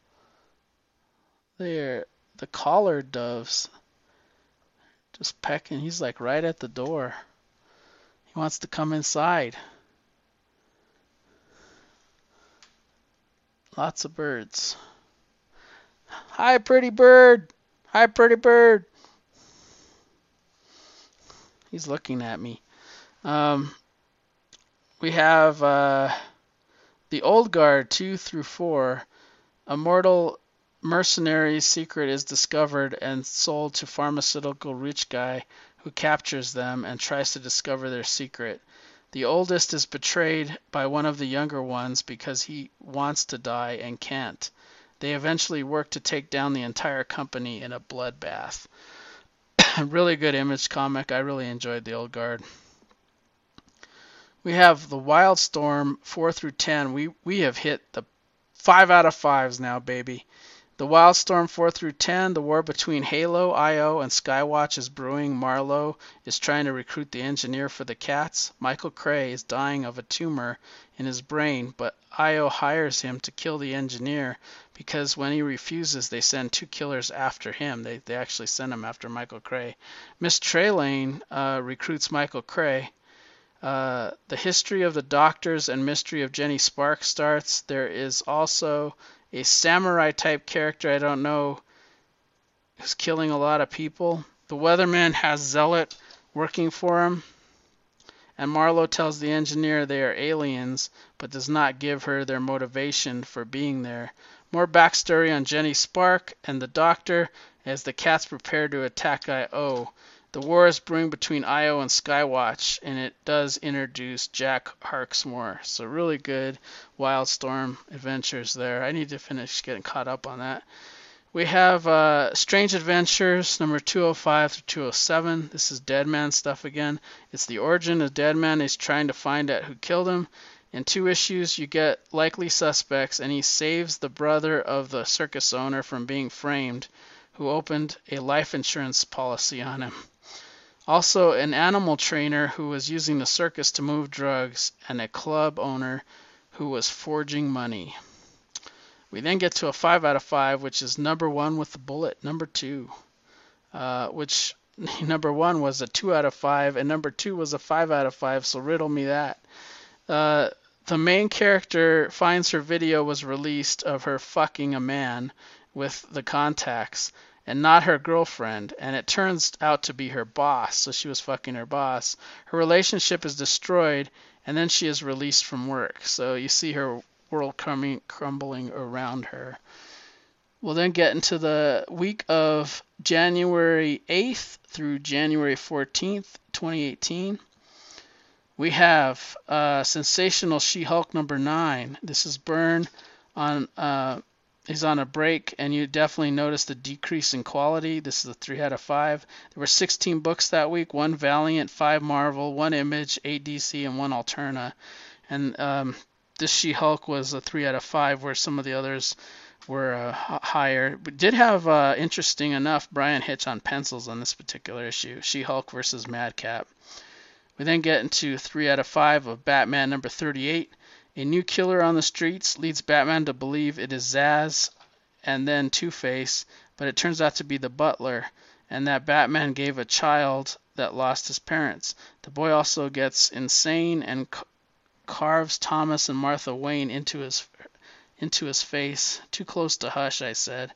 They're the collared doves. Just pecking. He's like right at the door. He wants to come inside. Lots of birds. Hi, pretty bird. Hi, pretty bird. He's looking at me. Um, we have the Old Guard 2 through 4. A mortal mercenary's secret is discovered and sold to pharmaceutical rich guy who captures them and tries to discover their secret. The oldest is betrayed by one of the younger ones because he wants to die and can't. They eventually work to take down the entire company in a bloodbath. Really good Image comic. I really enjoyed the Old Guard. We have the Wildstorm 4 through 10. We have hit the 5 out of 5s now, baby. The Wildstorm 4 through 10, the war between Halo, IO, and Skywatch is brewing. Marlowe is trying to recruit the engineer for the cats. Michael Cray is dying of a tumor in his brain, but IO hires him to kill the engineer because when he refuses, they send 2 killers after him. They actually send him after Michael Cray. Miss Trelane recruits Michael Cray. The history of the Doctors and mystery of Jenny Sparks starts. There is also a samurai type character, I don't know, who's killing a lot of people. The weatherman has Zealot working for him, and Marlowe tells the engineer they are aliens, but does not give her their motivation for being there. More backstory on Jenny Spark and the Doctor as the cats prepare to attack IO. The war is brewing between IO and Skywatch, and it does introduce Jack Harksmore. So really good Wildstorm adventures there. I need to finish getting caught up on that. We have Strange Adventures number 205 through 207. This is Deadman stuff again. It's the origin of Deadman. He's trying to find out who killed him. In 2 issues, you get likely suspects, and he saves the brother of the circus owner from being framed, who opened a life insurance policy on him. Also, an animal trainer who was using the circus to move drugs, and a club owner who was forging money. We then get to a 5 out of 5, which is number 1 with the bullet, number 2, which number 1 was a 2 out of 5, and number 2 was a 5 out of 5, so riddle me that. The main character finds her video was released of her fucking a man with the contacts, and not her girlfriend, and it turns out to be her boss, so she was fucking her boss. Her relationship is destroyed, and then she is released from work, so you see her world crumbling around her. We'll then get into the week of January 8th through January 14th, 2018. We have Sensational She-Hulk number 9. This is Byrne on... He's on a break, and you definitely notice the decrease in quality. This is a 3 out of 5. There were 16 books that week, 1 Valiant, 5 Marvel, 1 Image, 8 DC, and 1 Alterna. And this She-Hulk was a 3 out of 5, where some of the others were higher. We did have, interesting enough, Brian Hitch on pencils on this particular issue, She-Hulk versus Madcap. We then get into 3 out of 5 of Batman number 38. A new killer on the streets leads Batman to believe it is Zsasz and then Two-Face, but it turns out to be the butler, and that Batman gave a child that lost his parents. The boy also gets insane and carves Thomas and Martha Wayne into his face. Too close to Hush, I said.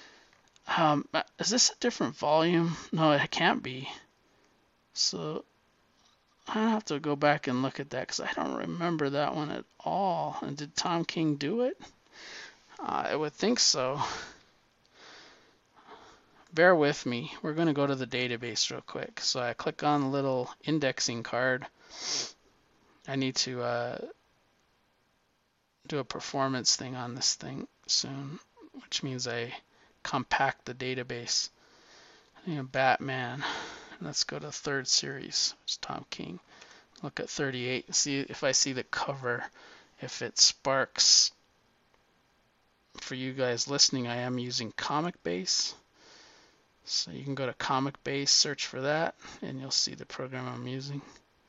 Is this a different volume? No, it can't be. So I have to go back and look at that because I don't remember that one at all. And did Tom King do it? I would think so. Bear with me. We're going to go to the database real quick. So I click on the little indexing card. I need to do a performance thing on this thing soon, which means I compact the database. Batman. Let's go to the 3rd series. It's Tom King. Look at 38. See if I see the cover. If it sparks for you guys listening, I am using Comic Base. So you can go to Comic Base, search for that, and you'll see the program I'm using.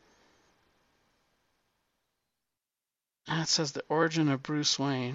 And it says the origin of Bruce Wayne.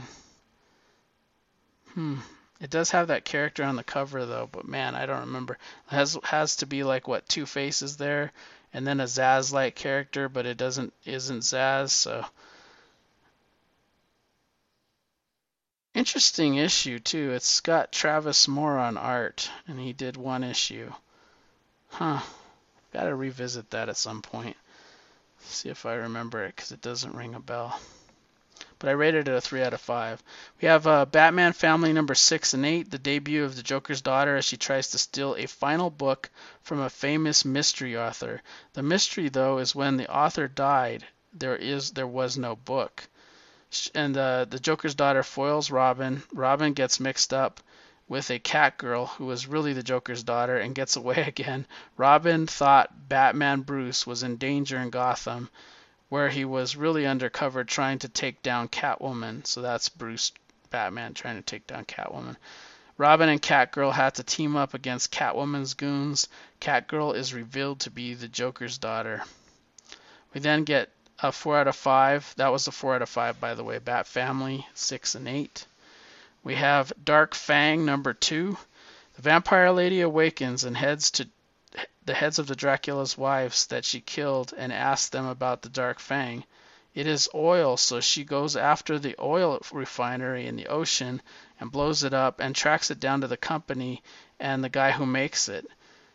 It does have that character on the cover though, but man, I don't remember. It has to be like what, Two Faces there, and then a Zsasz-like character, but it isn't Zsasz, so Interesting issue too. It's got Travis Moore on art, and he did one issue. Huh. Gotta revisit that at some point. See if I remember it, because it doesn't ring a bell. But I rated it a 3 out of 5. We have Batman Family number 6 and 8, the debut of the Joker's daughter as she tries to steal a final book from a famous mystery author. The mystery, though, is when the author died, there was no book. And the Joker's daughter foils Robin. Robin gets mixed up with a cat girl who was really the Joker's daughter and gets away again. Robin thought Batman Bruce was in danger in Gotham, where he was really undercover trying to take down Catwoman. So that's Bruce Batman trying to take down Catwoman. Robin and Catgirl had to team up against Catwoman's goons. Catgirl is revealed to be the Joker's daughter. We then get a 4 out of 5. That was a 4 out of 5, by the way. Bat Family 6 and 8. We have Dark Fang number 2. The vampire lady awakens and heads to the heads of the Dracula's wives that she killed and asks them about the Dark Fang. It is oil, so she goes after the oil refinery in the ocean and blows it up and tracks it down to the company and the guy who makes it.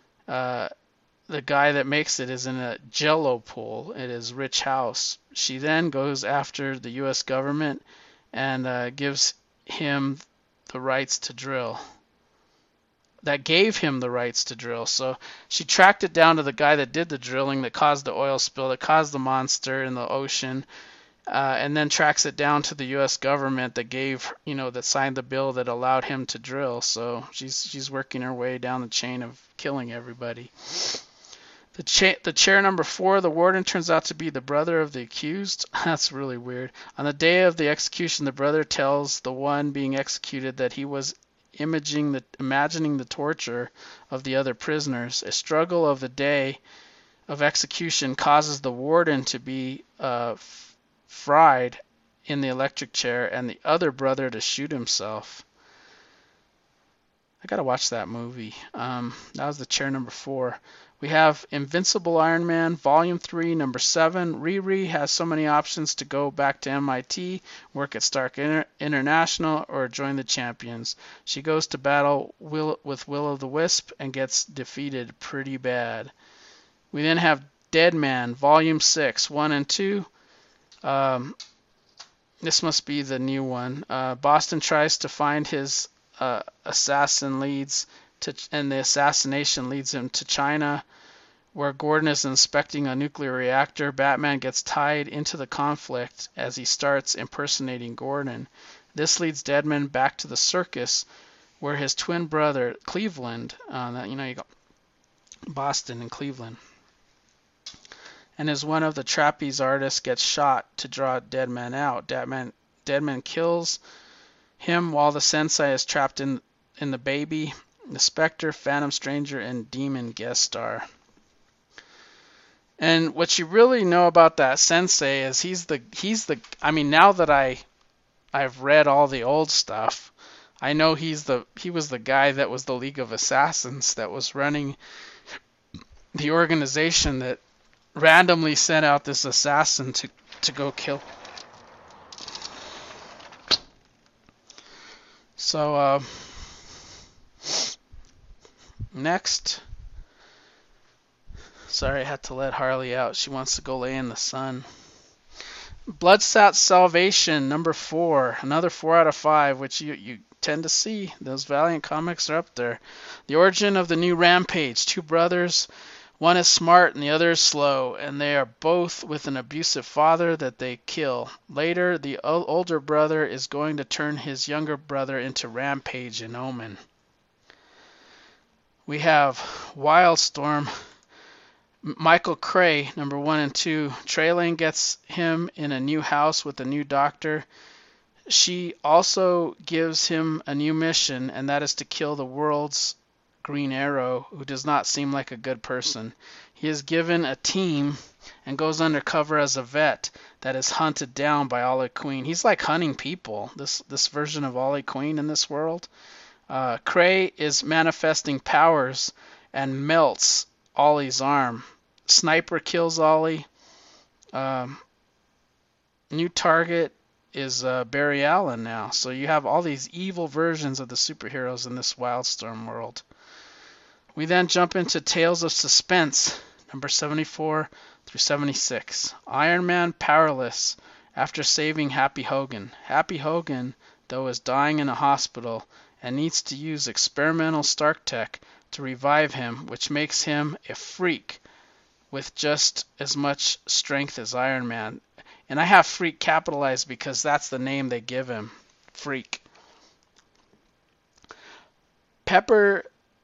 The guy that makes it is in a jello pool. It is Rich House. She then goes after the U.S. government and gives him the rights to drill. That gave him the rights to drill. So she tracked it down to the guy that did the drilling, that caused the oil spill, that caused the monster in the ocean, and then tracks it down to the U.S. government that gave, that signed the bill that allowed him to drill. So she's working her way down the chain of killing everybody. The chair number 4, the warden, turns out to be the brother of the accused. That's really weird. On the day of the execution, the brother tells the one being executed that he was imagining the torture of the other prisoners. A struggle of the day of execution causes the warden to be fried in the electric chair and the other brother to shoot himself. I gotta watch that movie. That was the chair number 4. We have Invincible Iron Man, Volume 3, number 7. Riri has so many options to go back to MIT, work at Stark International, or join the Champions. She goes to battle with Will-O-the-Wisp and gets defeated pretty bad. We then have Dead Man, Volume 6, 1 and 2. This must be the new one. Boston tries to find his assassin and the assassination leads him to China, where Gordon is inspecting a nuclear reactor. Batman gets tied into the conflict as he starts impersonating Gordon. This leads Deadman back to the circus, where his twin brother, Cleveland, you got Boston and Cleveland, and as one of the trapeze artists gets shot to draw Deadman out. Deadman kills him while the sensei is trapped in the baby. The Spectre, Phantom Stranger, and Demon guest star. And what you really know about that sensei is he's the now that I've read all the old stuff, I know he was the guy that was the League of Assassins that was running the organization that randomly sent out this assassin to go kill. So next, sorry, I had to let Harley out. She wants to go lay in the sun. Bloodshot Salvation, number 4, another 4 out of 5, which you tend to see. Those Valiant comics are up there. The origin of the new Rampage. 2 brothers, one is smart and the other is slow, and they are both with an abusive father that they kill. Later, the older brother is going to turn his younger brother into Rampage and Omen. We have Wildstorm, Michael Cray, number 1 and 2. Trailing gets him in a new house with a new doctor. She also gives him a new mission, and that is to kill the world's Green Arrow, who does not seem like a good person. He is given a team and goes undercover as a vet that is hunted down by Ollie Queen. He's like hunting people, this version of Ollie Queen in this world. Cray is manifesting powers and melts Ollie's arm. Sniper kills Ollie. New target is Barry Allen now. So you have all these evil versions of the superheroes in this Wildstorm world. We then jump into Tales of Suspense, number 74 through 76. Iron Man powerless after saving Happy Hogan. Happy Hogan, though, is dying in a hospital and needs to use experimental Stark tech to revive him, which makes him a freak with just as much strength as Iron Man. And I have freak capitalized because that's the name they give him, Freak. Pepper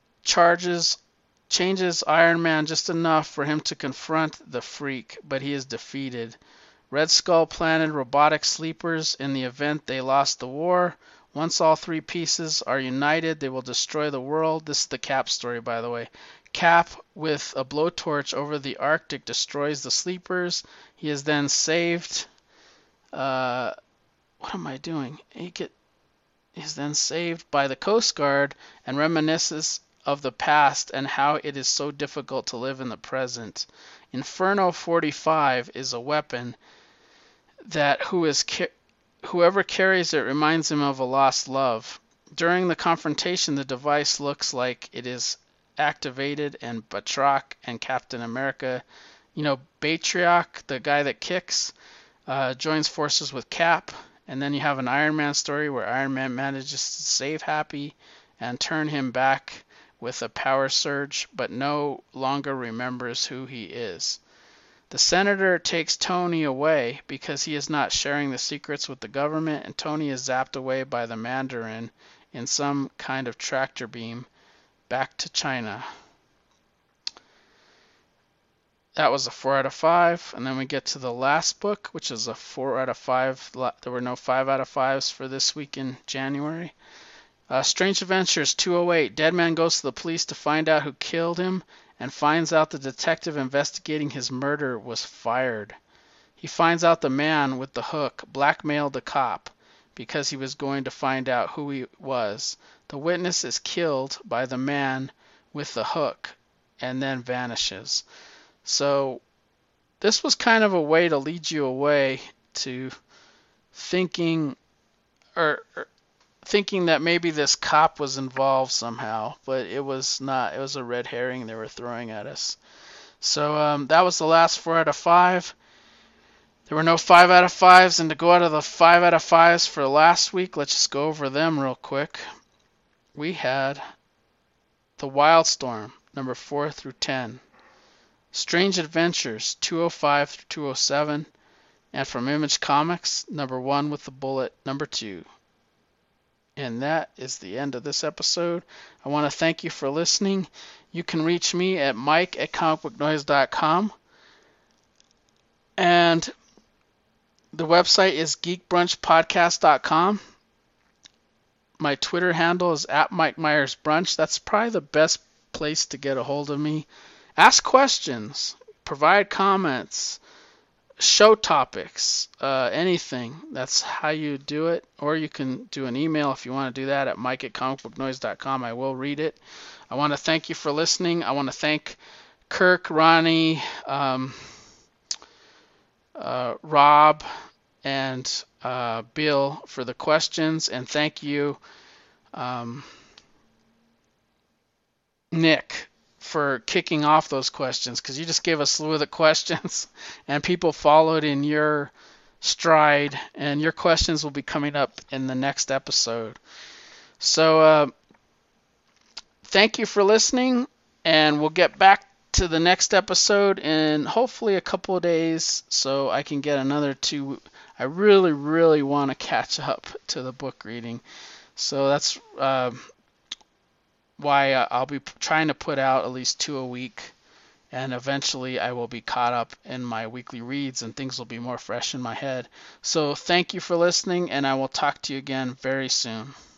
changes Iron Man just enough for him to confront the Freak, but he is defeated. Red Skull planted robotic sleepers in the event they lost the war. Once all three pieces are united, they will destroy the world. This is the Cap story, by the way. Cap, with a blowtorch over the Arctic, destroys the sleepers. He is then saved. What am I doing? He's then saved by the Coast Guard and reminisces of the past and how it is so difficult to live in the present. Inferno 45 is a weapon that whoever carries it reminds him of a lost love. During the confrontation, the device looks like it is activated, and Batroc and Captain America, Batroc, the guy that kicks, joins forces with Cap. And then you have an Iron Man story where Iron Man manages to save Happy and turn him back with a power surge, but no longer remembers who he is. The Senator takes Tony away because he is not sharing the secrets with the government, and Tony is zapped away by the Mandarin in some kind of tractor beam back to China. That was a 4 out of 5, and then we get to the last book, which is a 4 out of 5. There were no 5 out of 5s for this week in January. Strange Adventures 208. Dead Man goes to the police to find out who killed him and finds out the detective investigating his murder was fired. He finds out the man with the hook blackmailed the cop because he was going to find out who he was. The witness is killed by the man with the hook and then vanishes. So this was kind of a way to lead you away to thinking that maybe this cop was involved somehow, but it was not. It was a red herring they were throwing at us. So that was the last 4 out of 5. There were no 5 out of 5s, and to go out of the 5 out of 5s for last week, let's just go over them real quick. We had The Wildstorm, number 4 through 10. Strange Adventures, 205 through 207. And from Image Comics, number 1 with the bullet, number 2. And that is the end of this episode. I want to thank you for listening. You can reach me at mike@comicbooknoise.com. And the website is geekbrunchpodcast.com. My Twitter handle is @MikeMyersBrunch. That's probably the best place to get a hold of me. Ask questions, provide comments, show topics, anything. That's how you do it. Or you can do an email if you want to do that at mike@comicbooknoise.com. I will read it. I want to thank you for listening. I want to thank Kirk, Ronnie, Rob, and Bill for the questions. And thank you, Nick, for kicking off those questions, because you just gave a slew of the questions and people followed in your stride, and your questions will be coming up in the next episode. So thank you for listening, and we'll get back to the next episode in hopefully a couple of days so I can get another 2. I really, really want to catch up to the book reading. So that's why I'll be trying to put out at least 2 a week, and eventually I will be caught up in my weekly reads and things will be more fresh in my head. So thank you for listening, and I will talk to you again very soon.